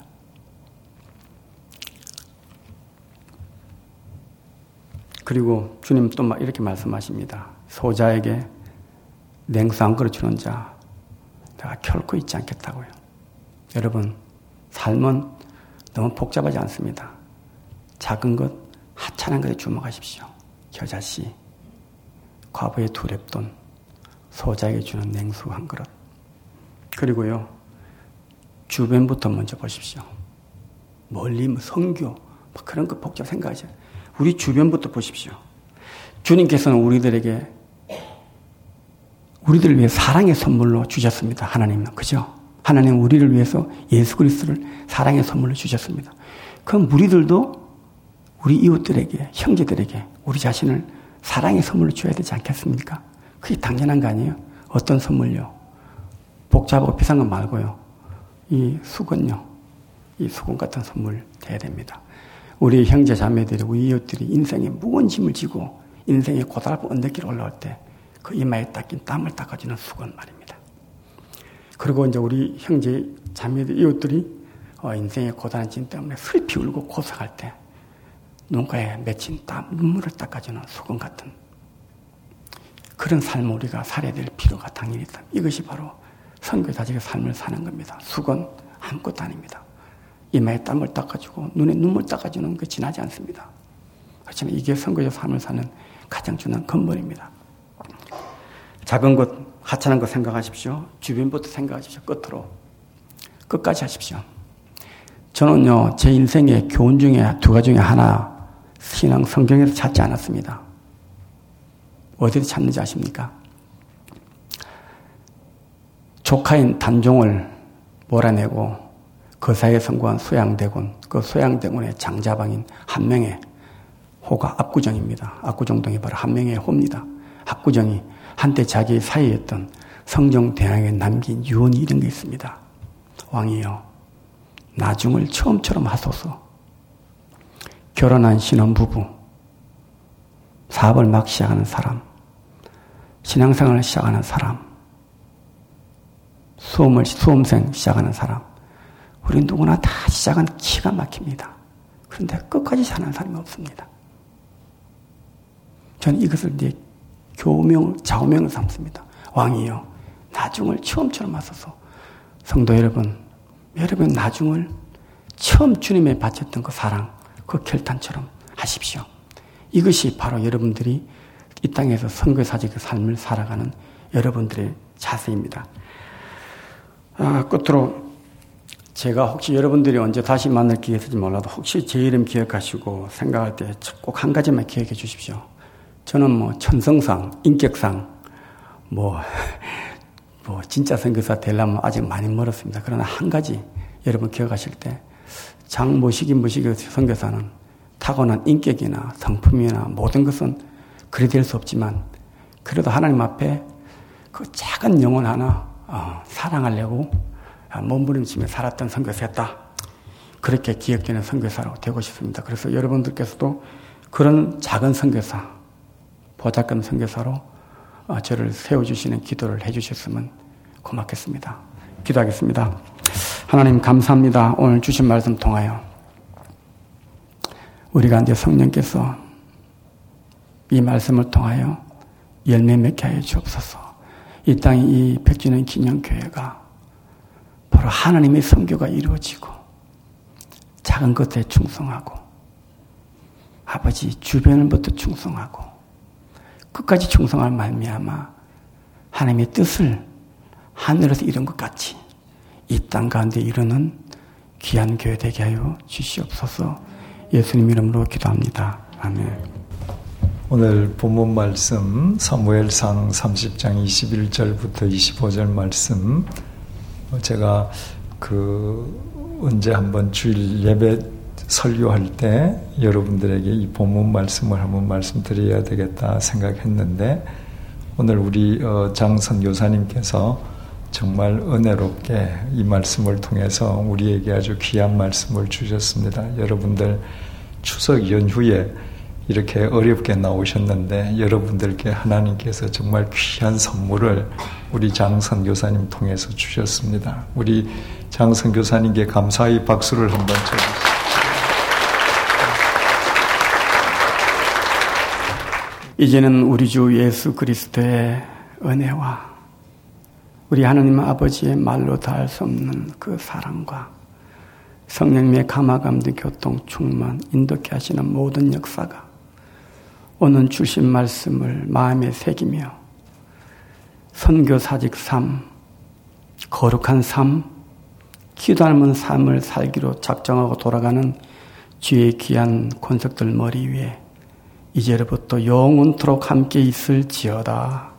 그리고 주님 또 이렇게 말씀하십니다. 소자에게 냉수 한 그릇 주는 자 내가 결코 잊지 않겠다고요. 여러분, 삶은 너무 복잡하지 않습니다. 작은 것, 하찮은 것에 주목하십시오. 겨자씨, 과부의 두 랩돈, 소자에게 주는 냉수 한 그릇. 그리고요, 주변부터 먼저 보십시오. 멀리 뭐 선교, 뭐 그런 거 복잡 생각하지. 우리 주변부터 보십시오. 주님께서는 우리들에게, 우리들을 위해 사랑의 선물로 주셨습니다. 하나님은. 그죠? 하나님은 우리를 위해서 예수 그리스도를 사랑의 선물로 주셨습니다. 그럼 우리들도 우리 이웃들에게, 형제들에게 우리 자신을 사랑의 선물로 줘야 되지 않겠습니까? 그게 당연한 거 아니에요? 어떤 선물요? 복잡하고 비싼 거 말고요. 이 수건요. 이 수건 같은 선물 돼야 됩니다. 우리 형제 자매들이, 우리 이웃들이 인생에 무거운 짐을 지고 인생의 고달픈 언덕길을 올라올 때 그 이마에 닦인 땀을 닦아주는 수건 말입니다. 그리고 이제 우리 형제, 자매들, 이웃들이 어, 인생의 고단한 짐 때문에 슬피 울고 고생할 때 눈가에 맺힌 땀, 눈물을 닦아주는 수건 같은 그런 삶을 우리가 살아야 될 필요가 당연히 있다. 이것이 바로 선교사직의 삶을 사는 겁니다. 수건 아무것도 아닙니다. 이마에 땀을 닦아주고 눈에 눈물 닦아주는 거 지나지 않습니다. 그렇지만 이게 선교사 삶을 사는 가장 중요한 근본입니다. 작은 것, 하찮은 것 생각하십시오. 주변부터 생각하십시오. 끝으로. 끝까지 하십시오. 저는요, 제 인생의 교훈 중에 두 가지 중에 하나, 신앙 성경에서 찾지 않았습니다. 어디서 찾는지 아십니까? 조카인 단종을 몰아내고 그 사이에 성공한 소양대군, 그 소양대군의 장자방인 한명의 호가 압구정입니다. 압구정동이 바로 한명의 호입니다. 압구정이 한때 자기의 사이였던 성정대왕에 남긴 유언이 이런 게 있습니다. 왕이여, 나중을 처음처럼 하소서. 결혼한 신혼부부, 사업을 막 시작하는 사람, 신앙생활을 시작하는 사람, 수험을, 수험생 시작하는 사람, 우리 누구나 다 시작은 기가 막힙니다. 그런데 끝까지 사는 사람이 없습니다. 저는 이것을 이제 교명, 좌우명을 삼습니다. 왕이여, 나중을 처음처럼 하소서. 성도 여러분, 여러분 나중을 처음 주님에 바쳤던 그 사랑, 그 결단처럼 하십시오. 이것이 바로 여러분들이 이 땅에서 선교사직의 삶을 살아가는 여러분들의 자세입니다. 아, 끝으로 제가 혹시 여러분들이 언제 다시 만날 기회 있을지 몰라도 혹시 제 이름 기억하시고 생각할 때 꼭 한 가지만 기억해 주십시오. 저는 뭐 천성상, 인격상, 뭐, 뭐 진짜 선교사 되려면 아직 많이 멀었습니다. 그러나 한 가지 여러분 기억하실 때 장 모시기 모시기 선교사는 타고난 인격이나 성품이나 모든 것은 그리 될 수 없지만 그래도 하나님 앞에 그 작은 영혼 하나 어, 사랑하려고 몸부림치며 살았던 선교사였다. 그렇게 기억되는 선교사로 되고 싶습니다. 그래서 여러분들께서도 그런 작은 선교사, 보잘것 선교사로 어, 저를 세워주시는 기도를 해주셨으면 고맙겠습니다. 기도하겠습니다. 하나님 감사합니다. 오늘 주신 말씀 통하여 우리가 이제 성령께서 이 말씀을 통하여 열매 맺게 하여 주옵소서. 이 땅이 이 백주년 기념교회가 바로 하나님의 선교가 이루어지고 작은 것에 충성하고 아버지 주변을부터 충성하고 끝까지 충성할 말미암아 하나님의 뜻을 하늘에서 이룬 것 같이 이 땅 가운데 이루는 귀한 교회 되게 하여 주시옵소서. 예수님 이름으로 기도합니다. 아멘. 오늘 본문 말씀 사무엘상 삼십 장 이십일 절부터 이십오 절 말씀, 제가 그 언제 한번 주일 예배 설교할 때 여러분들에게 이 본문 말씀을 한번 말씀드려야 되겠다 생각했는데, 오늘 우리 장선 교사님께서 정말 은혜롭게 이 말씀을 통해서 우리에게 아주 귀한 말씀을 주셨습니다. 여러분들 추석 연휴에 이렇게 어렵게 나오셨는데 여러분들께 하나님께서 정말 귀한 선물을 우리 장선 교사님 통해서 주셨습니다. 우리 장선 교사님께 감사의 박수를 한번 쳐주세요. 이제는 우리 주 예수 그리스도의 은혜와 우리 하나님 아버지의 말로 닿을 수 없는 그 사랑과 성령님의 감화감동 교통 충만 인도케 하시는 모든 역사가 오늘 주신 말씀을 마음에 새기며 선교사직 삶, 거룩한 삶, 기도 닮은 삶을 살기로 작정하고 돌아가는 주의 귀한 권석들 머리 위에 이제로부터 영원토록 함께 있을지어다.